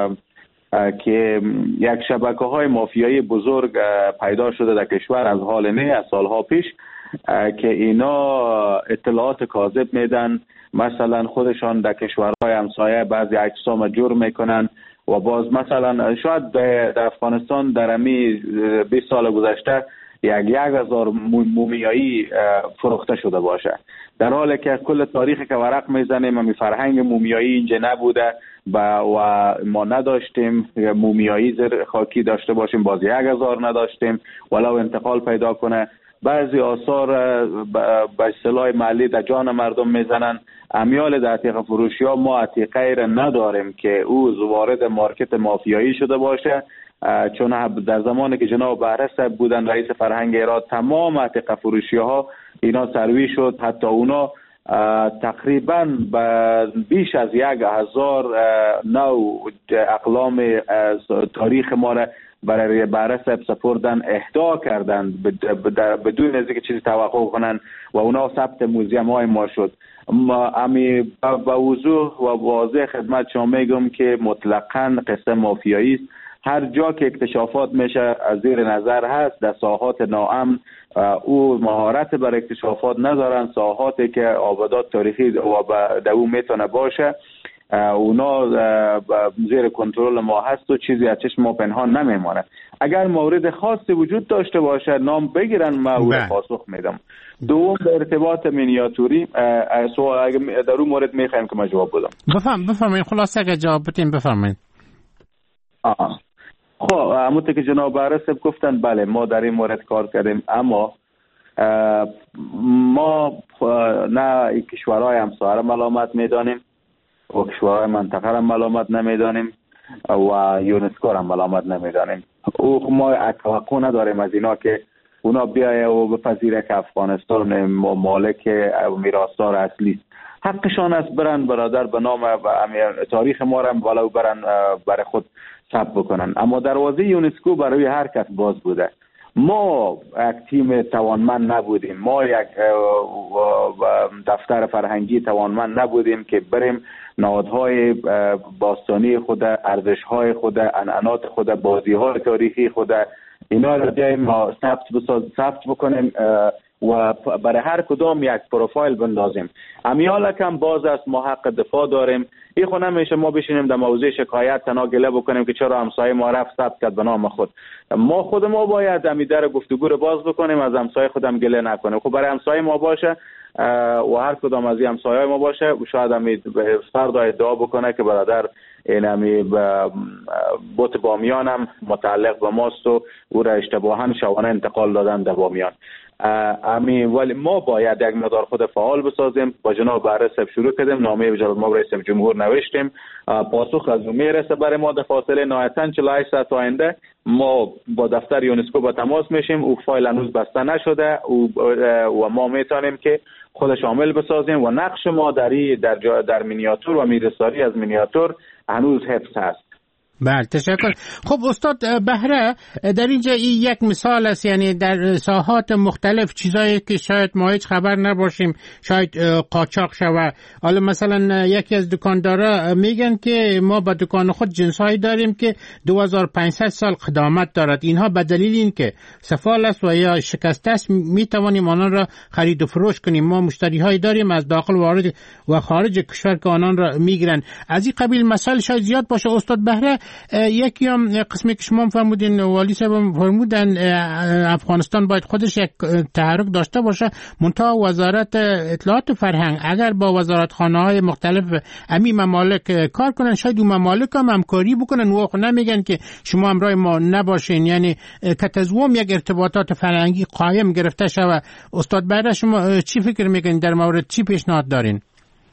Speaker 5: که یک شبکه های مافیایی بزرگ پیدا شده در کشور از حال نه، از سالها پیش، که اینا اطلاعات کاذب میدن. مثلا خودشان در کشورهای همسایه بعضی اجسام جرم میکنن و باز مثلا شاید در افغانستان در امی بیست سال گذشته یک یک هزار مومیایی فروخته شده باشه، در حالی که کل تاریخی که ورق میزنیم امی فرهنگ مومیایی اینجا نبوده و ما نداشتیم مومیایی زر خاکی داشته باشیم، باز یک هزار نداشتیم ولو انتقال پیدا کنه. بعضی آثار به اصطلاح محلی در جان مردم میزنن. امیال در عتیقه فروشی ها ما عتیقه را نداریم که او وارد مارکت مافیایی شده باشه، چون در زمانی که جناب بهره صاحب بودن رئیس فرهنگ هرات تمام عتیقه فروشی ها اینا سروی شد. حتی اونا تقریبا بیش از یک هزار نوع اقلام تاریخ ما را برای بهره صاحب سپردن، اهدا کردن بدون از اینکه چیزی توقع کنن و اونا ثبت موزیم های ما شد. امی با وضوح و واضح خدمت شما میگم که مطلقاً قصه مافیایی است. هر جا که اکتشافات میشه از زیر نظر هست در ساحات ناامن، او مهارت بر اکتشافات ندارن. ساحاتی که آبادات تاریخی و در او میتونه باشه اونا زیر کنترل ما هست و چیزی از چشم ما پنهان نمیمانه. اگر مورد خاصی وجود داشته باشه نام بگیرن، ما او پاسخ میدم. دوم به ارتباط مینیاتوری سوال در اون مورد میخوایم که ما جواب بدم.
Speaker 4: بفهم بفرمایید خلاصه اگه جواب بدین بفرمایید.
Speaker 5: آه. خب همونطور که جناب بهره صاحب گفتن بله ما در این مورد کار کردیم، اما ما نه کشورهای همسایه را ملامت میدانیم و کشورهای منطقه را ملامت نمیدانیم و یونسکو را ملامت نمیدانیم. او ما توقع نداریم از اینا که اونا بیایه و بپذیره که افغانستان مالک میراثدار اصلی است. حقشان است برن برادر به نام تاریخ ما را ولو برن برای خود ثبت بکنن. اما دروازه یونسکو برای هر کس باز بوده. ما یک تیم توانمند نبودیم، ما یک دفتر فرهنگی توانمند نبودیم که بریم نهادهای باستانی خود، ارزش‌های خود، عنعنات خود، بازی‌های تاریخی خود اینا را بیایم ما ثبت ثبت بکنیم و برای هر کدام یک پروفایل بندازیم. امیال کم باز است، ما حق دفاع داریم. این خو نمیشه ما بشینیم در موضوع شکایت تنها گله بکنیم که چرا همسایه ما رفت ثبت کرد به نام خود. ما خود ما باید امی در گفتگو رو باز بکنیم، از همسایه خودم گله نکنیم. خب برای همسایه ما باشه و هر کدام از این همسایه ما باشه و شاید امی فرد ادعا بکنه که برادر این امی بوت بامیانم متعلق به ماست و او را اشتباها شوانه انتقال دادن در بامیان. امی ولی ما باید یک مقدار خود فعال بسازیم. با جناب بهره صاحب شروع کردیم، نامه به جناب ما رئیس جمهور نوشتیم، پاسخ از او میرسه برای ما در فاصله نهایتاً چهل و هشت ساعت آینده. ما با دفتر یونسکو با تماس میشیم، او فایل هنوز بسته نشده و ما میتونیم که خود شامل بسازیم و نقش ما در در در مینیاتور و میرساری از مینیاتور هنوز حفظ هست.
Speaker 4: بله تشکر. خب استاد بهره در اینجا این یک مثال است، یعنی در ساحات مختلف چیزایی که شاید ما هیچ خبر نباشیم شاید قاچاق شود. حالا مثلا یکی از دکاندارا میگن که ما با دکان خود جنسایی داریم که دو هزار و پانصد سال قدامت دارد. اینها به دلیل این که سفال است و یا شکسته است میتوانیم آنان را خرید و فروش کنیم. ما مشتری هایی داریم از داخل وارد و خارج کشور که آنان را میگیرن. از این قبیل مسائل شاید زیاد باشه. استاد بهره یکی هم قسمی که شما فرمودین والی صاحب فرمودن افغانستان باید خودش یک تحرک داشته باشه، منتها وزارت اطلاعات و فرهنگ اگر با وزارتخانه‌های مختلف امی ممالک کار کنن، شاید اون ممالک هم همکاری بکنن و نمیگن که شما همراه ما نباشین. یعنی کتزوم یک ارتباطات فرهنگی قایم گرفته شود. استاد بعد شما چی فکر میکنین در مورد چی پیشنهاد دارین؟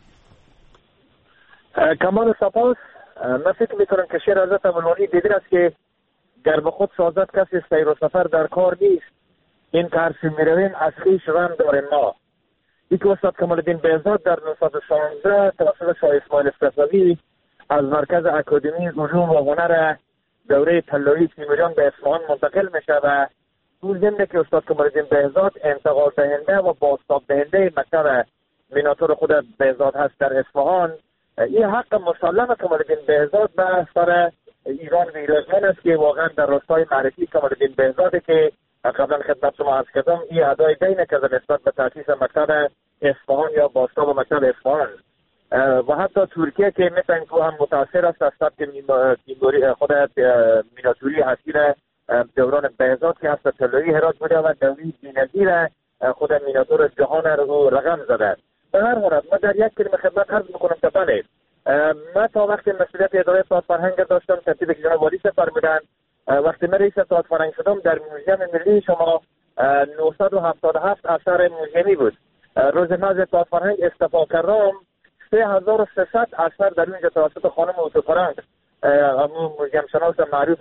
Speaker 7: کمال سپاس. من فکر میکنم که شعر حضرت مولانا دیدین است که گر به خود سازد کسی سیر و سفر در کار نیست، این که هرچی میرویم از خویش رم داریم ما. یکی استاد کمال الدین بهزاد در نهصد و شانزده توسط شاه اسماعیل صفوی از مرکز اکادمی علوم و هنر دوره طلایی تیموریان به اصفهان منتقل میشه و اون ضمن که استاد کمال الدین بهزاد انتقال دهنده و بازتاب دهنده مکتب میناتور خود بهزاد هست در اصفهان، این حق مسلم کمال الدین بهزاد به سر ایران ویراجمن است که واقعا در راستای معرفی کمال الدین بهزاد که قبلا خدمت شما عرض کردم این ادای دینه که نسبت به تاسیس مکتب اصفهان یا بازتاب مکتب اصفهان و حتی ترکیه که مثل این هم متاثر است از سبک خود میناتوری اصیل دوران بهزاد که هست طلایی هرات بوده و دوری بی‌نظیر خود میناتور جهان رو رقم زده. به هر حال من در یک کلمه خدمت عرض میکنم که بله، من تا وقتی مسئولیت اداره ساعت فرهنگ داشتم ترتیب که جناب والی فرمودن، وقتی من رئیس ساعت فرهنگ شدم در موزیم ملی شما نهصد و هفتاد و هفت اثر موزیمی بود. روز ناز ساعت فرهنگ استفا کردم سه هزار و سیصد اثر در اونجا توسط خانم اوتوفرانک همون موزیم شناس معروف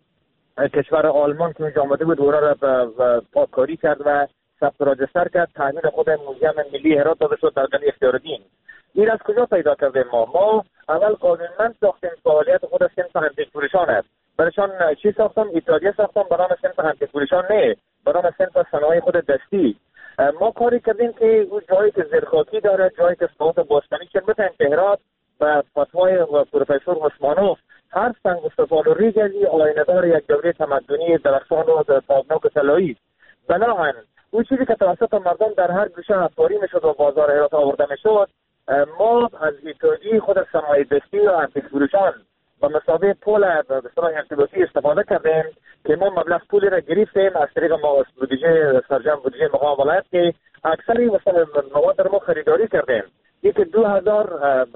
Speaker 7: کشور آلمان که اونجا آمده بود اونا را پاککاری کرد و ثبت راجستر کرد، تحمیل خود موزیم ملی هرات داده شد در گلی اختیارالدین. این از کجا پیدا کردیم؟ ما ما اول قانونمند ساختیم فعالیت خود صنف هندیک فروشان است. برایشان چی ساختم؟ ایتالیا ساختم به نام صنف هندیک فروشان، نه به نام صنف صنایع خود دستی. ما کاری کردیم که اون جایی که زرخاکی داره، جایی که صنعت باستانی چون مثلا هرات و فتوای پروفسور عثمانوف هر سنگ و سفال و ریگلی آینه‌دار یک دوره تمدنی درخشان و تابناک و طلایی. بنابراین اون چیزی که توسط مردم در هر گوشه افکاری میشد و بازار هرات آورده میشد، ما از ایتالیا خود صنایع دستی و هندیک فروشان با مسابقه پول به اصطلاح ارتباطی استفاده کردیم که ما مبلغ پولی را گرفتیم از طریق ما بودجه سرجم بودجه مقام ولایت که اکثری مثلا مواد را ما خریداری کردیم. یک دو هزار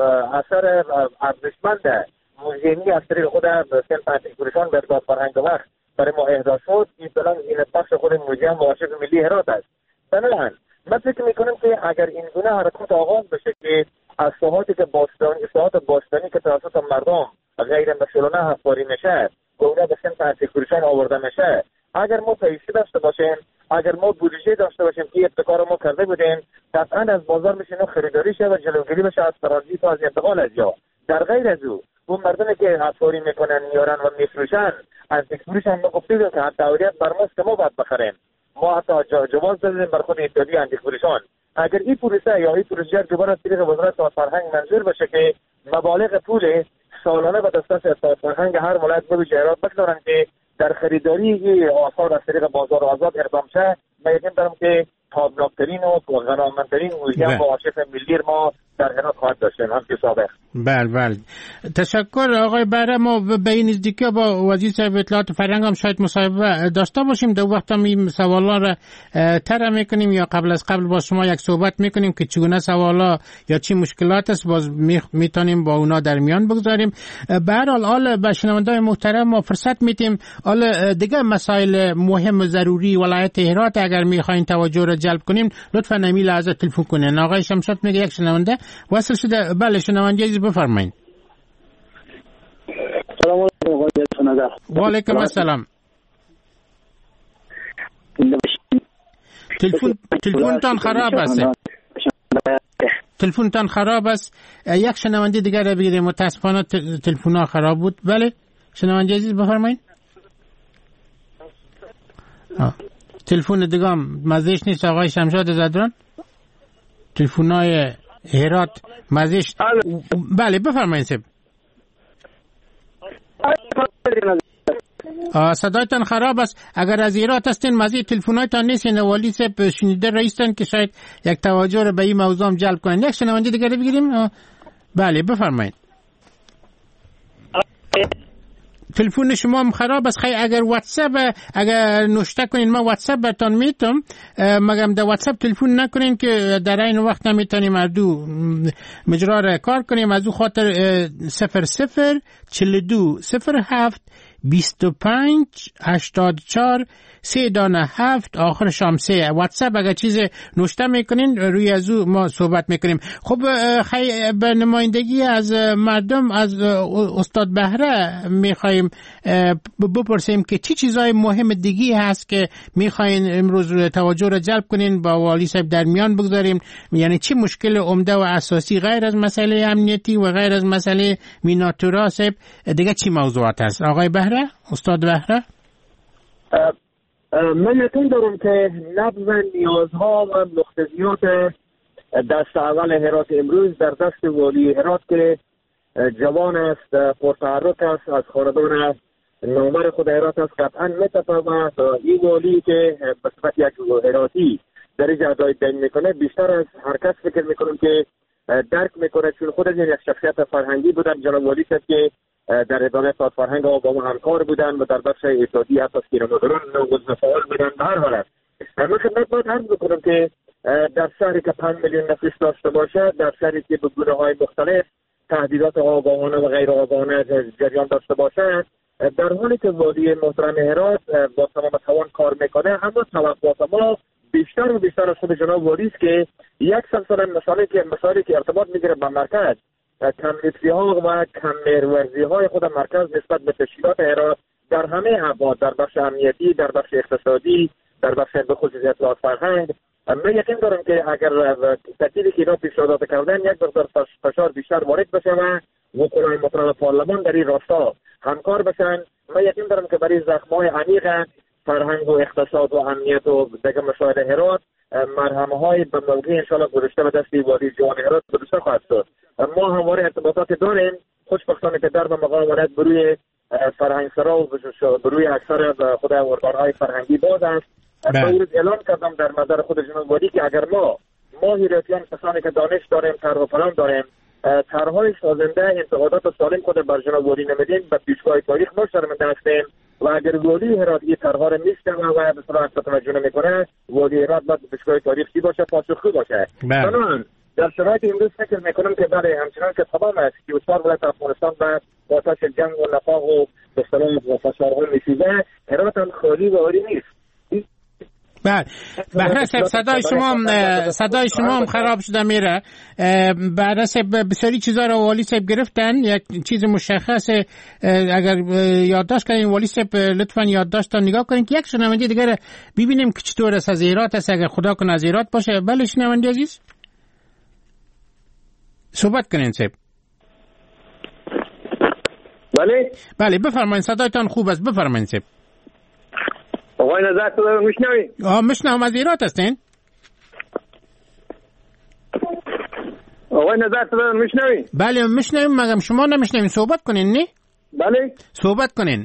Speaker 7: اثر ارزشمند موزیمی از طریق خود صنف هندیک فروشان به ارتباط فرهنگ وقت برای ما اهدا شد. این بلند این بخش خود موزیم و آرشیو ملی هرات است. بنابراین من فکر میکنم که اگر این گونه حرکات آغاز بشه که از ساحاتی که باستانی ساحات باستانی که توسط مردم غیر مسئولانه حفاری میشه گونه به صنف هندیک فروشان آورده میشه، اگر ما پیشی داشته باشیم، اگر ما بودجه داشته باشیم که ابتکار ما کرده بودیم، قطعا از بازار میشه اینو خریداری شه و جلوگیری بشه از ترانزیت و از انتقال از جا. در غیر از او اون مردمی که حفاری میکنن میارن و میفروشن هندیک فروشان ما گفتیم که حتی اوریت بر ماست که ما باید بخریم. ما حتی جواز دادیم بر خود ایتالیا هندیک فروشان. اگر این پروسه یا این پروژه دوباره از طریق وزارت ساعت فرهنگ منظور بشه که مبالغ پول سالانه به دسترس ساعت فرهنگ هر ولایت به ویژه هرات بگذارن که در خریداری این آثار از طریق بازار آزاد اقدام شه، من یقین دارم که تابناکترین و غنامندترین موزیم و آرشیو ملی ما در هرات خواهد داشتیم هم که سابق.
Speaker 4: بله بله تشکر آقای بهره. ما به این نزدیکی با وزیر صاحب اطلاعات فرهنگ هم شاید مصاحبه داشته باشیم، دو وقت هم این سوالا را طرح میکنیم یا قبل از قبل با شما یک صحبت میکنیم که چگونه سوالا یا چی مشکلات است باز میتونیم با اونا در میان بگذاریم. به هر حال حال به شنوندگان محترم ما فرصت میدیم حال دیگه مسائل مهم و ضروری ولایت هرات اگر میخواین توجه را جلب کنیم لطفا نمی لحظه تلفن کنین. آقای شمشاد میگه یک شنونده وصل شده. بله شنونده عزیز بفرمایید.
Speaker 8: سلام علیکم آقای شنونده.
Speaker 4: و علیکم السلام. تلفن تلفنتان خراب است. تلفنتان خراب است. یک شنونده دیگر را بگیریم. متاسفانه تلفن‌ها خراب بود. بله شنونده عزیز بفرمایید. تلفن دیگه هم مزهش نیست آقای شمشاد زدران. تلفن‌های هرات مزهش. بله بفرمایید سب. صدایتان خراب است. اگر از هرات هستین مزه تلفن‌هایتان نیست. این والی سب شنیده رئیسن که شاید یک توجه رو به این موضوع جلب کنن. یک شنونده دیگه بگیریم. بله بفرمایید. تلفن شما هم خراب است. خیلی اگر واتساپ اگر نوشته کنین ما واتساپ براتون میتم، مگم در واتساپ تلفن نکنین که در این وقت نمیتونیم از دو مجرا را کار کنیم. از دو خاطر صفر صفر چل دو صفر هفت بیست و پنج هشتاد و چهار سه دانه هفت آخرش هم سه. واتساپ اگر چیز نوشته میکنین روی از او ما صحبت میکنیم. خب خیلی به نمایندگی از مردم از استاد بهره میخوایم بپرسیم که چی چیزای مهم دیگی هست که میخواین امروز توجه را جلب کنین با والی صاحب در میان بگذاریم، یعنی چی مشکل عمده و اساسی غیر از مسئله امنیتی و غیر از مسئله میناتورا صاحب دیگه چی موضوعات هست؟ آقای بهره، استاد بهره.
Speaker 7: من یقین دارم که نبض نیازها و مقتضیات دست اول هرات امروز در دست والی هرات که جوان است، پرتحرک است، از خاندان نامور خود هرات است، قطعا میتفاوت و این والی که به صفت یک هراتی درجه ادای دین میکنه بیشتر از هر کس فکر میکنم که درک میکنه، چون خود از یک شخصیت فرهنگی بودن. جناب والی صاحب که در اداره ساعت فرهنگ ها با ما همکار بودن و در بخش اقتصادی حتی سینماداران و فعال بودن. به هر حالت من خدمت باید عرض بکنم که در شهری که پنج میلیون نفس داشته باشه، در شهری که به گونه های مختلف تهدیدات آگاهانه و غیر آگاهانه جریان داشته باشه، در حالی که والی محترم هرات با تمام توان کار میکنه، اما توقعات ما بیشتر و بیشتر از خود جناب والی است که یک سلسله مسائلی که مسائلی که ارتباط میگیره به مرکز، کمیونیتی ها و کمرورزی های خود مرکز نسبت به تشکیلات هرات در همه ابعاد، در بخش امنیتی، در بخش اقتصادی، در بخش به خصوص اطلاعات فرهنگ، من یقین دارم که اگر ترتیبی که اینا پیشنهادات کردن یک مقدار فشار بیشتر وارد بشه و وکلای محترم پارلمان در این راستا همکار بشن، من یقین دارم که برای زخم‌های عمیق فرهنگ و اقتصاد و امنیت و دیگه مسائل هرات مرهم‌های به موقع انشاءالله گذاشته به دست والی جوان هرات گذاشته خواهد شد. ما همواره ارتباطات داریم، خوشبختانه که در به مقامات بروی فرهنگ سرا و بروی اکثر خود ارگان‌های فرهنگی باز است. من اعلان کردم در مدار خود جناب والی که اگر ما ما هراتیان کسانی که دانش داریم، طرح و پلان داریم، طرح‌های سازنده انتقادات سالم خود بر جناب والی نمیدیم، به پیشگاه تاریخ ما شرمنده هستیم و اگر والی هرات این طرح‌ها را میشنوه و به صورت توجه نمیکنه، والی هرات باید پیشگاه تاریخ چی باشه، پاسخگو باشه. بنابراین در شرایط امروز فکر میکنم که برای همچنان که تمام است که چهار ولایت افغانستان و آتش جنگ و نفاق و به اصطلاح فشارها میسوزه، هرات هم خالی و عاری نیست.
Speaker 4: بله بهره صاحب صدای شما صدای شما هم خراب شده میره. بهره صاحب بسیاری چیزا رو والی صاحب گرفتن، یک چیز مشخص اگر یادداشت کنین والی صاحب لطفا یادداشت نگاه کنین که یک شنونده دیگه ببینیم که چطور است از هرات است، اگر خدا کنه از هرات باشه. بله شنونده عزیز صحبت کنین صاحب.
Speaker 6: بله
Speaker 4: بله بفرمایید، صدایتان خوب است، بفرمایید صاحب.
Speaker 6: آقای نظر صدا رو میشنوید؟
Speaker 4: آه میشنوم. از هرات هستین؟
Speaker 6: آقای نظر صدا رو میشنوید؟
Speaker 4: بله میشنویم، مگم شما نمیشنوین؟ صحبت کنین. نه
Speaker 6: بله
Speaker 4: صحبت کنین.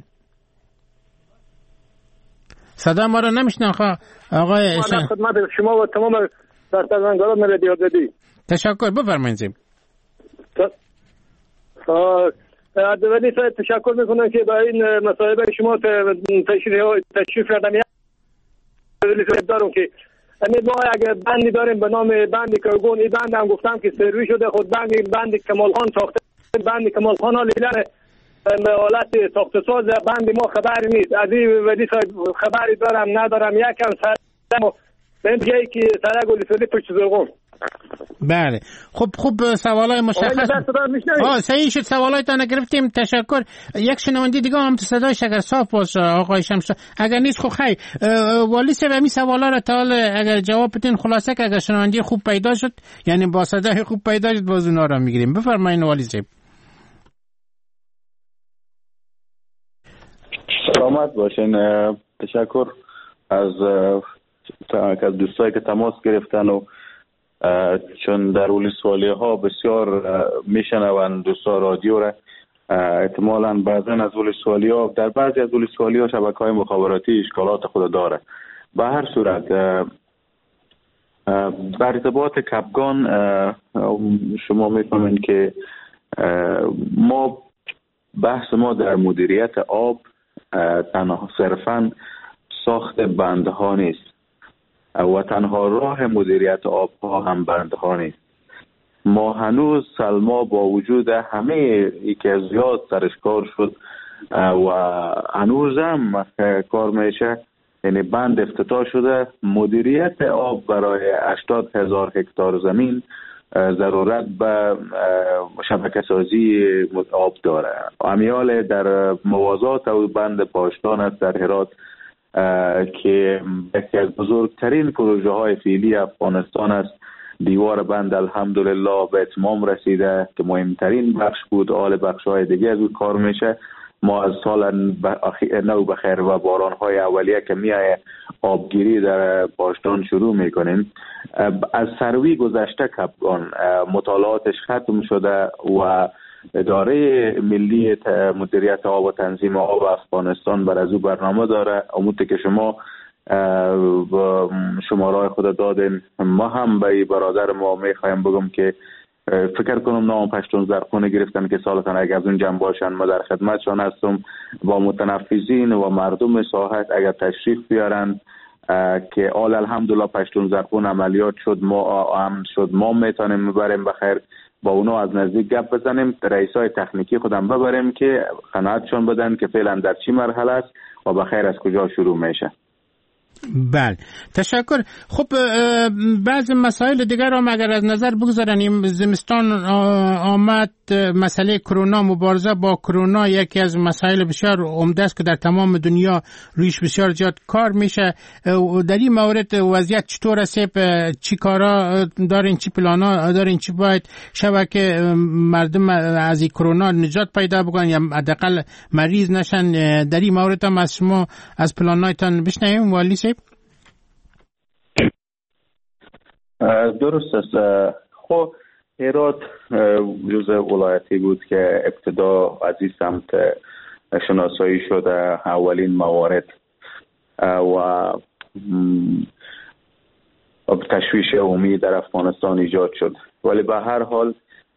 Speaker 4: صدا ما رو نمیشنم. آقای
Speaker 6: من خدمت شما و تمام سرسرزنگاران رادیو زدی.
Speaker 4: تشکر، بفرمایید.
Speaker 6: ولی تشکر میکنم که با این مصاحبه شما تشریف کردم. ولی دارم که ما اگر بندی داریم به نام بند کرگون، این بند هم گفتم که سروی شده، خود بند بند کمال خان ساخته، بند کمال خان ها لیدر حالت ساخت ساز بند ما خبری نیست. از این ولی خبری دارم ندارم یکم سرم به جایی که سرک و لیسولی پشت زرگون.
Speaker 4: بله خب خوب سوالای مشخص. آه صحیح شد، سوالایتان گرفتیم. تشکر. یک شنونده دیگه هم تو صدایش اگر صاف باشه آقای شمس، اگر نیست خب خیر والی صاحب همین سوالا رو تا اگر جواب بدین خلاصه که اگر شنونده خوب پیدا شد، یعنی با صدای خوب پیدا شد، باز اونا رو میگیریم. بفرمایید والی صاحب.
Speaker 5: سلامت باشین. تشکر از از دوستایی که تماس گرفتن و چون در ولسوالی ها بسیار میشنوند دوستا رادیو را، احتمالاً بعضا از ولسوالی ها در بعضی از ولسوالی ها شبکه های مخابراتی اشکالات خود داره. به هر صورت بر ارتباط کپگان شما میفهمین که ما بحث ما در مدیریت آب تنها صرفاً ساخت بندها نیست و تنها راه مدیریت آب ها هم بندها نیست. ما هنوز سلما با وجود همه ای که زیاد سرش کار شد و هنوز هم کار میشه، یعنی بند افتتاح شده، مدیریت آب برای هشتاد هزار هکتار زمین ضرورت به شبکه سازی آب داره. امیال در موازات و بند پاشدان است در هرات که یکی از بزرگترین پروژه های فعلی افغانستان است. دیوار بند الحمدلله به اتمام رسیده که مهمترین بخش بود. آل بخش های دیگه از اون کار میشه. ما از سال نو بخیر و باران های اولیه که میایه آبگیری در پاشدان شروع میکنیم. از سروی گذشته کپگان مطالعاتش ختم شده و اداره ملی مدیریت آب و تنظیم آب افغانستان بر از او برنامه داره. امید که شما شماره خود دادین، ما هم به برادر ما میخوایم بگم که فکر کنم نام پشتون زرخونه گرفتن که سالتان اگر از اون جمع باشن، ما در خدمتشان هستم. با متنفذین و مردم ساحت اگر تشریف بیارن که آل الحمدلله پشتون زرخون عملیات شد، ما هم شد، ما میتونیم ببریم بخیر با اونا از نزدیک گپ بزنیم، رئیسای تکنیکی خودم ببریم که قناعتشون بدن که فعلا در چی مرحله است و بخیر از کجا شروع میشه.
Speaker 4: بله، تشکر. خب بعض مسائل دیگر هم اگر از نظر بگذارن، زمستان آمد، مسئله کرونا، مبارزه با کرونا یکی از مسائل بسیار عمده است که در تمام دنیا رویش بسیار زیاد کار میشه. در این مورد وضعیت چطور است؟ چی کارا دارین، چی پلانا دارین، چی باید شود که مردم از این کرونا نجات پیدا بکنن یا حداقل مریض نشن؟ در این مورد هم از شما از پلانایتان بشنویم والی صاحب.
Speaker 5: درست است. خب هرات جزء ولایتی بود که ابتدا از این سمت شناسایی شده اولین موارد و تشویش عمومی در افغانستان ایجاد شد، ولی به هر حال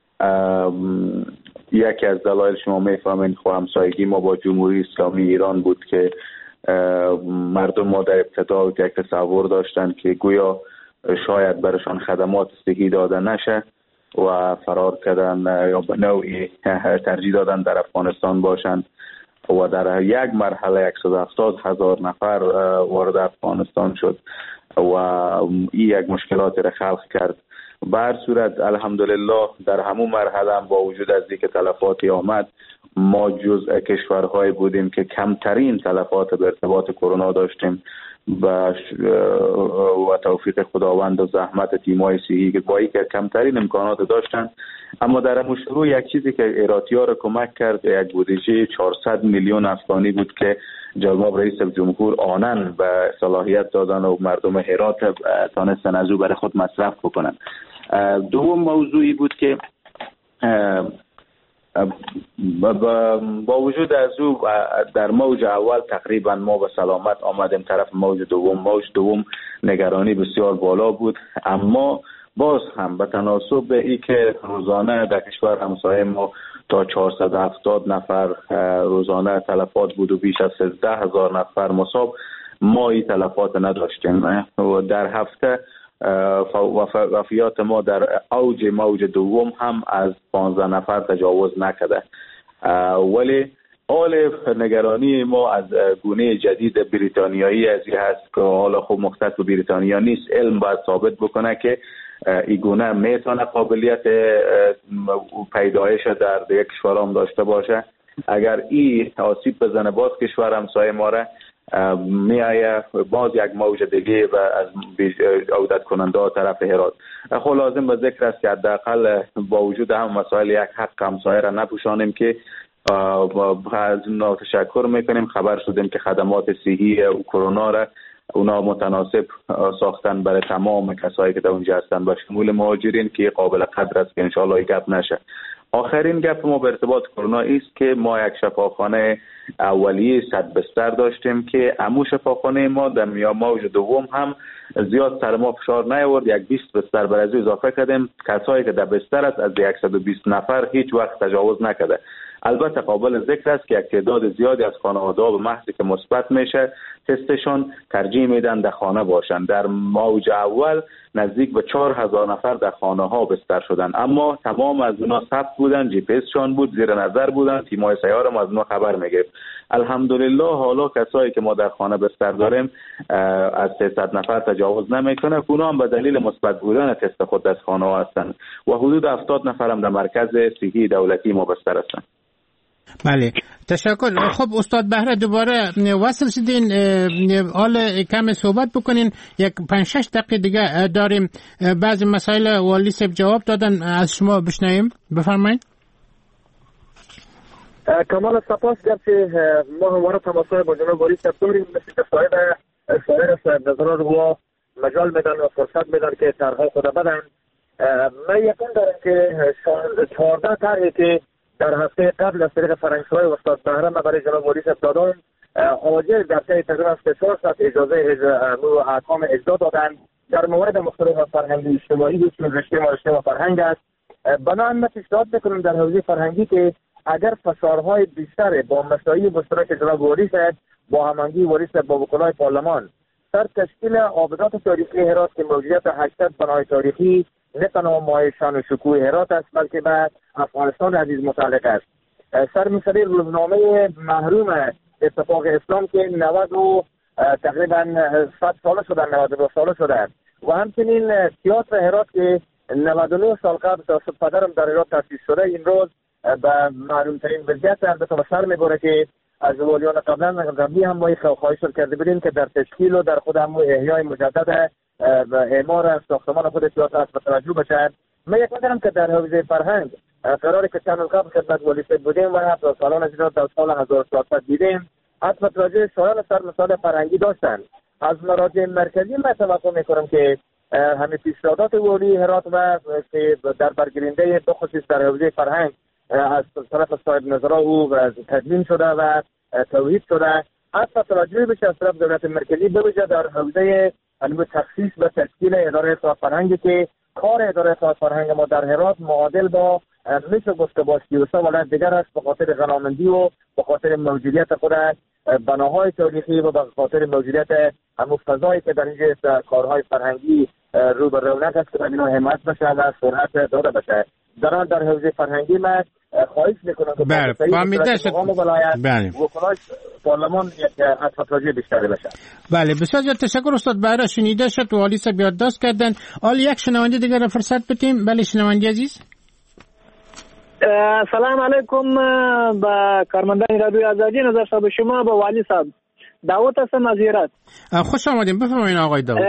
Speaker 5: یکی از دلایل شما میفهمین خو همسایگی ما با جمهوری اسلامی ایران بود که مردم ما در ابتدا یک تصور داشتن که گویا شاید برشان خدمات صحی داده نشه و فرار کردن یا به نوعی ترجیح دادن در افغانستان باشند و در یک مرحله صد و هفتاد هزار نفر وارد افغانستان شد و این یک مشکلات را خلق کرد. به هر صورت الحمدلله در همون مرحله هم با وجود از اینکه تلفاتی آمد، ما جزء کشورهای بودیم که کمترین تلفات به ارتباط کرونا داشتیم و توفیق خداوند و زحمت تیم‌های صحی که با اینکه کمترین امکانات داشتن، اما در همون شروع یک چیزی که ایراتی‌ها را کمک کرد، یک بودجه چهارصد میلیون افغانی بود که جناب رئیس جمهور آنن به صلاحیت دادن و مردم هرات تانستن از او برای خود مصرف بکنن. دوم موضوعی بود که با وجود از او در موج اول تقریبا ما به سلامت آمدیم، طرف موج دوم موج دوم نگرانی بسیار بالا بود، اما باز هم به تناسب به ای که روزانه در کشور همسایه ما تا چهارصد و هفتاد نفر روزانه تلفات بود و بیش از سیزده هزار نفر مصاب، ما این تلفات نداشتیم و در هفته وفیات ما در اوج موج دوم هم از پانزده نفر تجاوز نکرده. ولی حال نگرانی ما از گونه جدید بریتانیایی از این هست که حالا خوب مختص به بریتانیا نیست، علم باید ثابت بکنه که این گونه میتونه قابلیت پیدایش در دیگه کشور هم داشته باشه. اگر این آسیب بزنه باز کشور همسایه ما را می آید باز یک موج دیگه و از عودت کننده ها طرف هرات. خب لازم به ذکر است که حداقل با وجود هم مسائل یک حق همسایه را نپوشانیم که از اونا تشکر میکنیم. خبر شدیم که خدمات صحی و کرونا را اونا متناسب ساختن برای تمام کسایی که در اونجا هستن با شمول مهاجرین که قابل قدر است که انشاءالله گپ نشه. آخرین گپ ما به ارتباط کرونا است که ما یک شفاخانه اولیه صد بستر داشتیم که امو شفاخانه ما در میان موج دوم هم زیاد سر ما فشار نیاورد، یک بیست بستر بر از اضافه کردیم. کسایی که در بستر است از صد و بیست نفر هیچ وقت تجاوز نکرده. البته قابل ذکر است که یک تعداد زیادی از خانواده‌ها به محض که مثبت میشه تستشون ترجیح میدن در خانه باشند. در موج اول نزدیک به چهار هزار نفر در خانه ها بستر شدن، اما تمام از اونا ثبت بودن، جی پی اس شان بود، زیر نظر بودن، تیم‌های سیاره ما از اونا خبر میگرفت. الحمدلله حالا کسایی که ما در خانه بستر داریم از سیصد نفر تجاوز نمیکنه، اونا هم به دلیل مثبت بودن تست خود از خانه ها هستند و حدود هفتاد نفر هم در مرکز صحی دولتی ما بستر هستند.
Speaker 4: بله تشکر. خب استاد بهره دوباره وصل شدین، حال کم صحبت بکنین، یک پنج شش دقیقه دیگه داریم. بعضی مسائل والی صاحب جواب دادن، از شما بشنویم، بفرمایید.
Speaker 7: کمال سپاس. گرچه ما همواره تماسای با جناب والی صاحب داریم، مثل که صاحب شاعر صاحب نظران رو مجال میدن و فرصت میدن که طرحهای خود بدن. من یقین دارم که چهارده طرحی که در هفته قبل از طریق فرهنگسرای استاد بهره ما برای جناب والی صاحب دادن، حاجر در طی تقریبا سه چهار ساعت اجازه احکام اجرا دادن در موارد مختلف فرهنگی اجتماعی بود که رشته ما رشته ما فرهنگ است. بنابراین من پیشنهاد میکنم در حوزه فرهنگی که اگر فشارهای بیشتر با مسائل مشترک جناب والی صاحب با هماهنگی والی صاحب با وکلای پارلمان سر تشکیل آبادات تاریخی هرات که موجودیت هشتصد بنای تاریخی نه تنها مایه شان و شکوه هرات است بلکه به افغانستان عزیز متعلق است. سر مثال روزنامه محروم اتفاق اسلام که نود و تقریبا صد ساله شده، نود و دو ساله شده، و همچنین تئاتر هرات که نود و نه سال قبل توسط پدرم در هرات تأسیس شده، این روز به معلوم ترین وضعیت البته به سر میبره که از والیان قبلا قبلی هم ما خواهش کرده بودیم که در تشکیل و در خود هم احیای مجدد و اعمار ساختمان خود تئاتر است توجه بشه. من یک می‌دونم که در حوزه فرهنگ قراره که چند قبل خدمت والی صاحب بودیم و حتی سالان از در سال هزار و چهارصد دیدیم، حتی راجع شایان سر مثال فرهنگی داشتن. از مراجع مرکزی من توقع میکنم که همه پیشنهادات والی هرات و در برگیرنده بخصوص در حوزه فرهنگ از طرف صاحب نظرها او تدوین شده و توحید شده، حتی توجه بشه از طرف دولت مرکزی بویژه در حوزه علم تخصیص به تشکیل اداره اطلاعات فرهنگی که کار اداره اطلاعات فرهنگ ما در هرات معادل با میشه گفت که با سی و سه ولایت دیگر است، به خاطر غنامندی و به خاطر موجودیت خود بناهای تاریخی و به خاطر موجودیت همون فضایی که در اینجا کارهای فرهنگی رو به رونق است که اینا حمایت بشه و سرعت داده بشه. در در حوزه فرهنگی ما خواهش میکنم که
Speaker 4: بله فهمیده شد
Speaker 7: بله وکلای پارلمان یک اطلاعات راجع بیشتری بشه.
Speaker 4: بله بسیار زیاد تشکر استاد بهره، شنیده شد، والی صاحب یادداشت کردن. حالا یک شنونده دیگر را فرصت بدیم. بله شنونده عزیز.
Speaker 9: سلام علیکم با کارمندان رادیو آزادی، نظر صاحب شما با والی صاحب دعوت هستم از هرات.
Speaker 4: خوش آمدین، بفرمایید آقای داوود.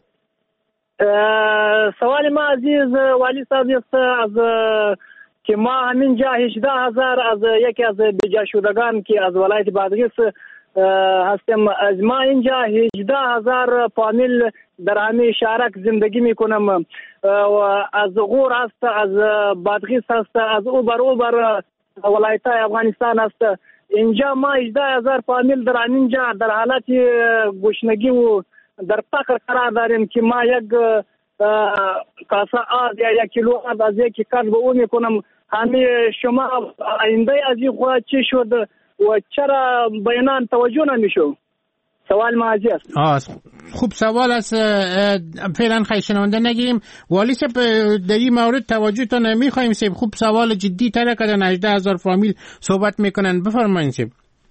Speaker 9: سوال ما عزیز والی صاحب است از که ما همینجا هجده هزار از یکی از بجا شدگان که از ولایت بادغیس هستم، از ما اینجا هجده هزار فامیل در همین شهرک زندگی میکنم و از غور هست، از بادغیس هست، از اوبر اوبر ولایت افغانستان هست. اینجا ما هجده هزار فامیل در اینجا در حالت گشنگی و در فقر قرار داریم که ما یک کاسه آب یا یک کیلو آب از یکی کار به اون میکنم. همین شما آینده از این خواهد چی شد و چرا بیانان توجه نمیشو؟ سوال ما عزیز است.
Speaker 4: خوب سوال است، فعلا خیشنونده نگیریم. والی صاحب در این مورد توجه تا نمیخوایم صاحب، خوب سوال جدی تر کردن، هجده هزار فامیل صحبت میکنن، بفرمایید صاحب.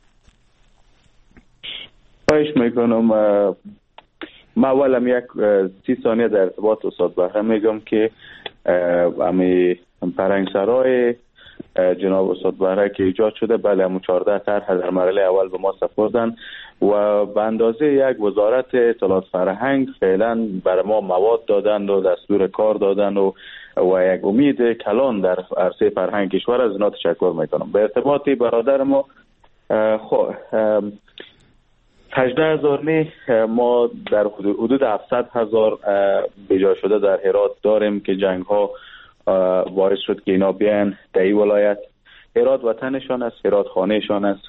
Speaker 5: خواهش میکنم. ما اولم یک سی ثانیه در ارتباط استاد بهره میگم که امی فرهنگسرای جناب استاد بهره که ایجاد شده، بله همون چهارده طرح در مرحله اول به ما سپردن و به اندازه یک وزارت اطلاعات فرهنگ فعلا برای ما مواد دادن و دستور کار دادن و و یک امید کلان در عرصه فرهنگ کشور، از اینا تشکر میکنم. به ارتباطی برادر ما خب هجده هزار نه، ما در حدود هفتصد هزار بجا شده در هرات داریم که جنگ ها باعث شد که اینا بیان در این ولایت. هرات وطنشان است، هرات خانهشان است.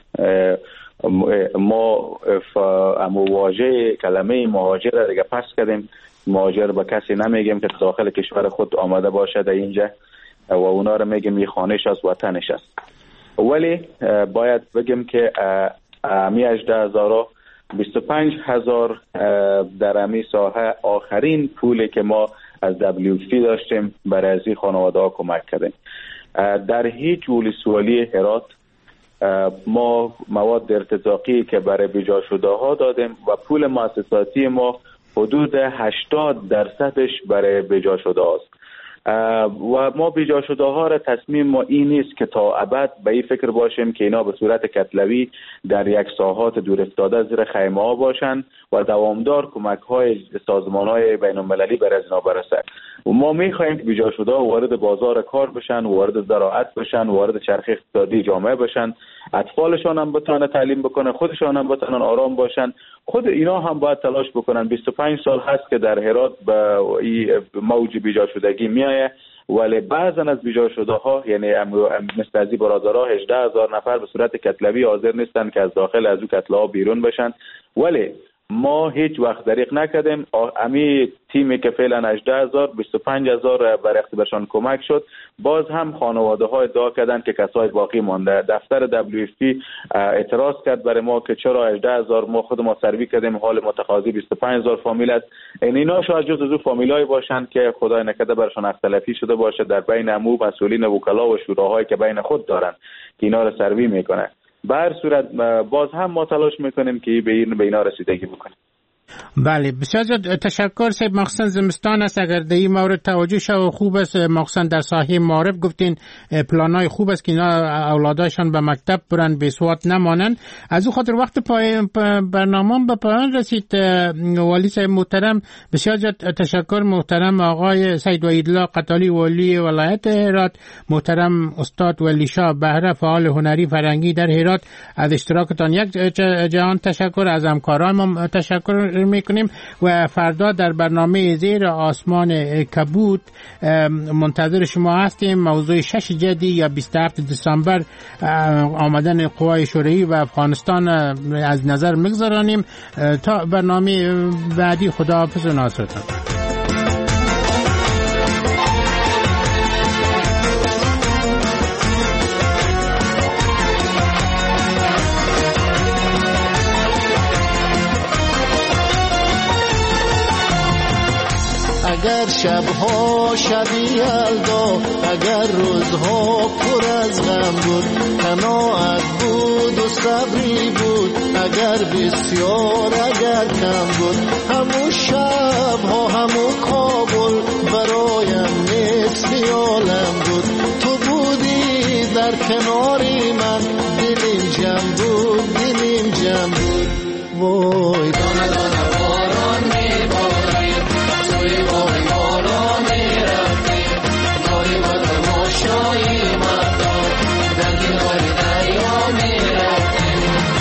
Speaker 5: ما واژه کلمه مهاجر دیگه پس کردیم، مهاجر به کسی نمیگیم که داخل کشور خود آمده باشه در اینجا و اونا رو میگیم این خانهش است، وطنش است. ولی باید بگم که امی هجده هزار بیست و پنج هزار در امی ساحه آخرین پولی که ما از دبلیو فی داشتیم برای از این خانواده ها کمک کردیم. در هیچ ولسوالی هرات ما مواد ارتزاقی که برای بیجا شده ها دادیم و پول مؤسساتی ما حدود هشتاد درصدش برای بیجا شده هاست و ما بیجا شده ها را تصمیم ما این نیست که تا ابد به این فکر باشیم که اینا به صورت کتلوی در یک ساحات دور افتاده زیر خیمه ها باشن و دوامدار کمک های سازمان های بین المللی بر از اینا برسه. و ما میخواهیم که بیجا شده ها وارد بازار کار بشن، وارد زراعت بشن، وارد چرخ اقتصادی جامعه بشن، اطفالشان هم بتونن تعلیم بکنن، خودشان هم بتونن آرام باشن، خود اینا هم باید تلاش بکنن. بیست و پنج سال هست که در هرات به موج بیجا شدگی میایه، ولی بعضن از بیجا شده ها یعنی مثل از برادرها هجده هزار نفر به صورت کتلوی حاضر نیستن که از داخل از او کتله ها بیرون بشن. ولی ما هیچ وقت دریغ نکردیم. امی تیمی که فعلا هجده هزار بیست و پنج هزار برای برشان کمک شد، باز هم خانواده ها ادعا کردن که کسای باقی مانده. دفتر دبلیو اف پی اعتراض کرد برای ما که چرا هجده هزار، ما خود ما سروی کردیم حال متقاضی بیست و پنج هزار فامیل است. این اینا شاید جز از اون فامیلای باشن که خدای نکرده برشان اختلافی شده باشه در بین عمو مسئولین وکلا و شوراهایی که بین خود دارن که اینا رو سروی میکنه. به هر صورت باز هم ما تلاش میکنیم که به این به اینا رسیدگی بکنیم.
Speaker 4: بله، بسیار تشکر. صاحب مخصوصا زمستان است، اگر در این مورد توجه شد خوب است. مخصوصا در ساحه معارف گفتین پلانای خوب است که اینا اولاداشان به مکتب برن به سواد نمانن. از او خاطر وقت پای برنامه به پایان رسید. والی صاحب محترم بسیار تشکر. محترم آقای سید وحیدالله قتالی والی ولایت هرات، محترم استاد ولی شاه بهره فعال هنری فرهنگی در هرات، از اشتراکتان یک جهان تشکر. از همکاران تشکر میکنیم و فردا در برنامه زیر آسمان کبود منتظر شما هستیم. موضوع شش جدی یا بیست و هفتم دسامبر آمدن قوای شوروی و افغانستان از نظر میگذارانیم. تا برنامه بعدی، خداحافظ و ناصرتان.
Speaker 10: اگر شبها شبی یلدا، اگر روزها پر از غم بود، قناعت بود و صبری بود، اگر بسیار اگر کم بود، همون شبها همون کابل برایم نیست خیالم بود. تو بودی در کناری من، دلیم جمع بود، دلیم جمع بود. وای دانه دانه باران میباری، توی بای بالا میرفتی، داری و تماشایی مردم در کنار دریا میرفتی.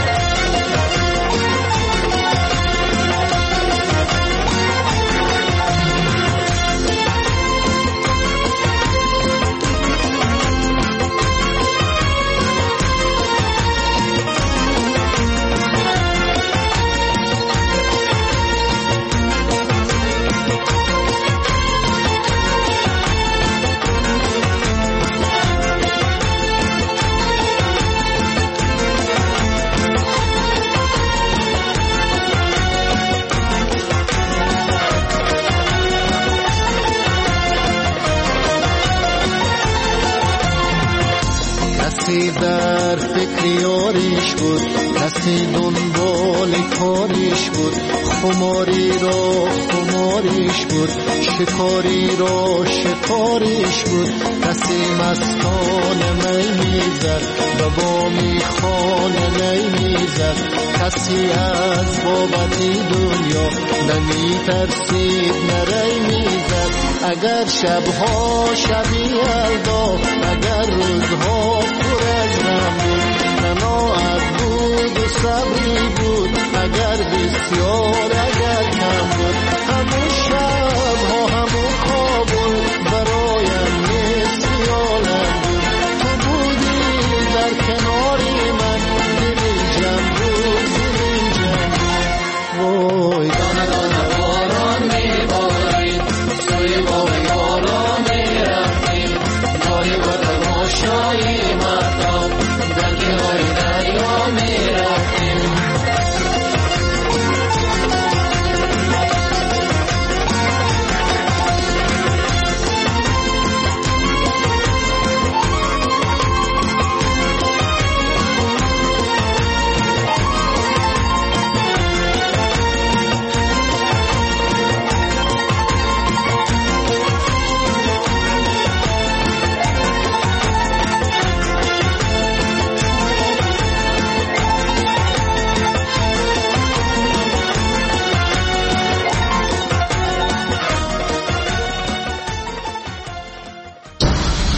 Speaker 10: در فکر یاریش بود، کسی دنبال کاریش بود، خماری را خماریش بود، شکاری را شکاریش بود. کسی مستان می میزد، به بامی خانه نی میزد، کسی از بابتی دنیا نمی ترسید نری میزد. اگر شبها شبی یلدا، اگر روزها پر از غم بود، قناعت بود و صبری بود، اگر بسیار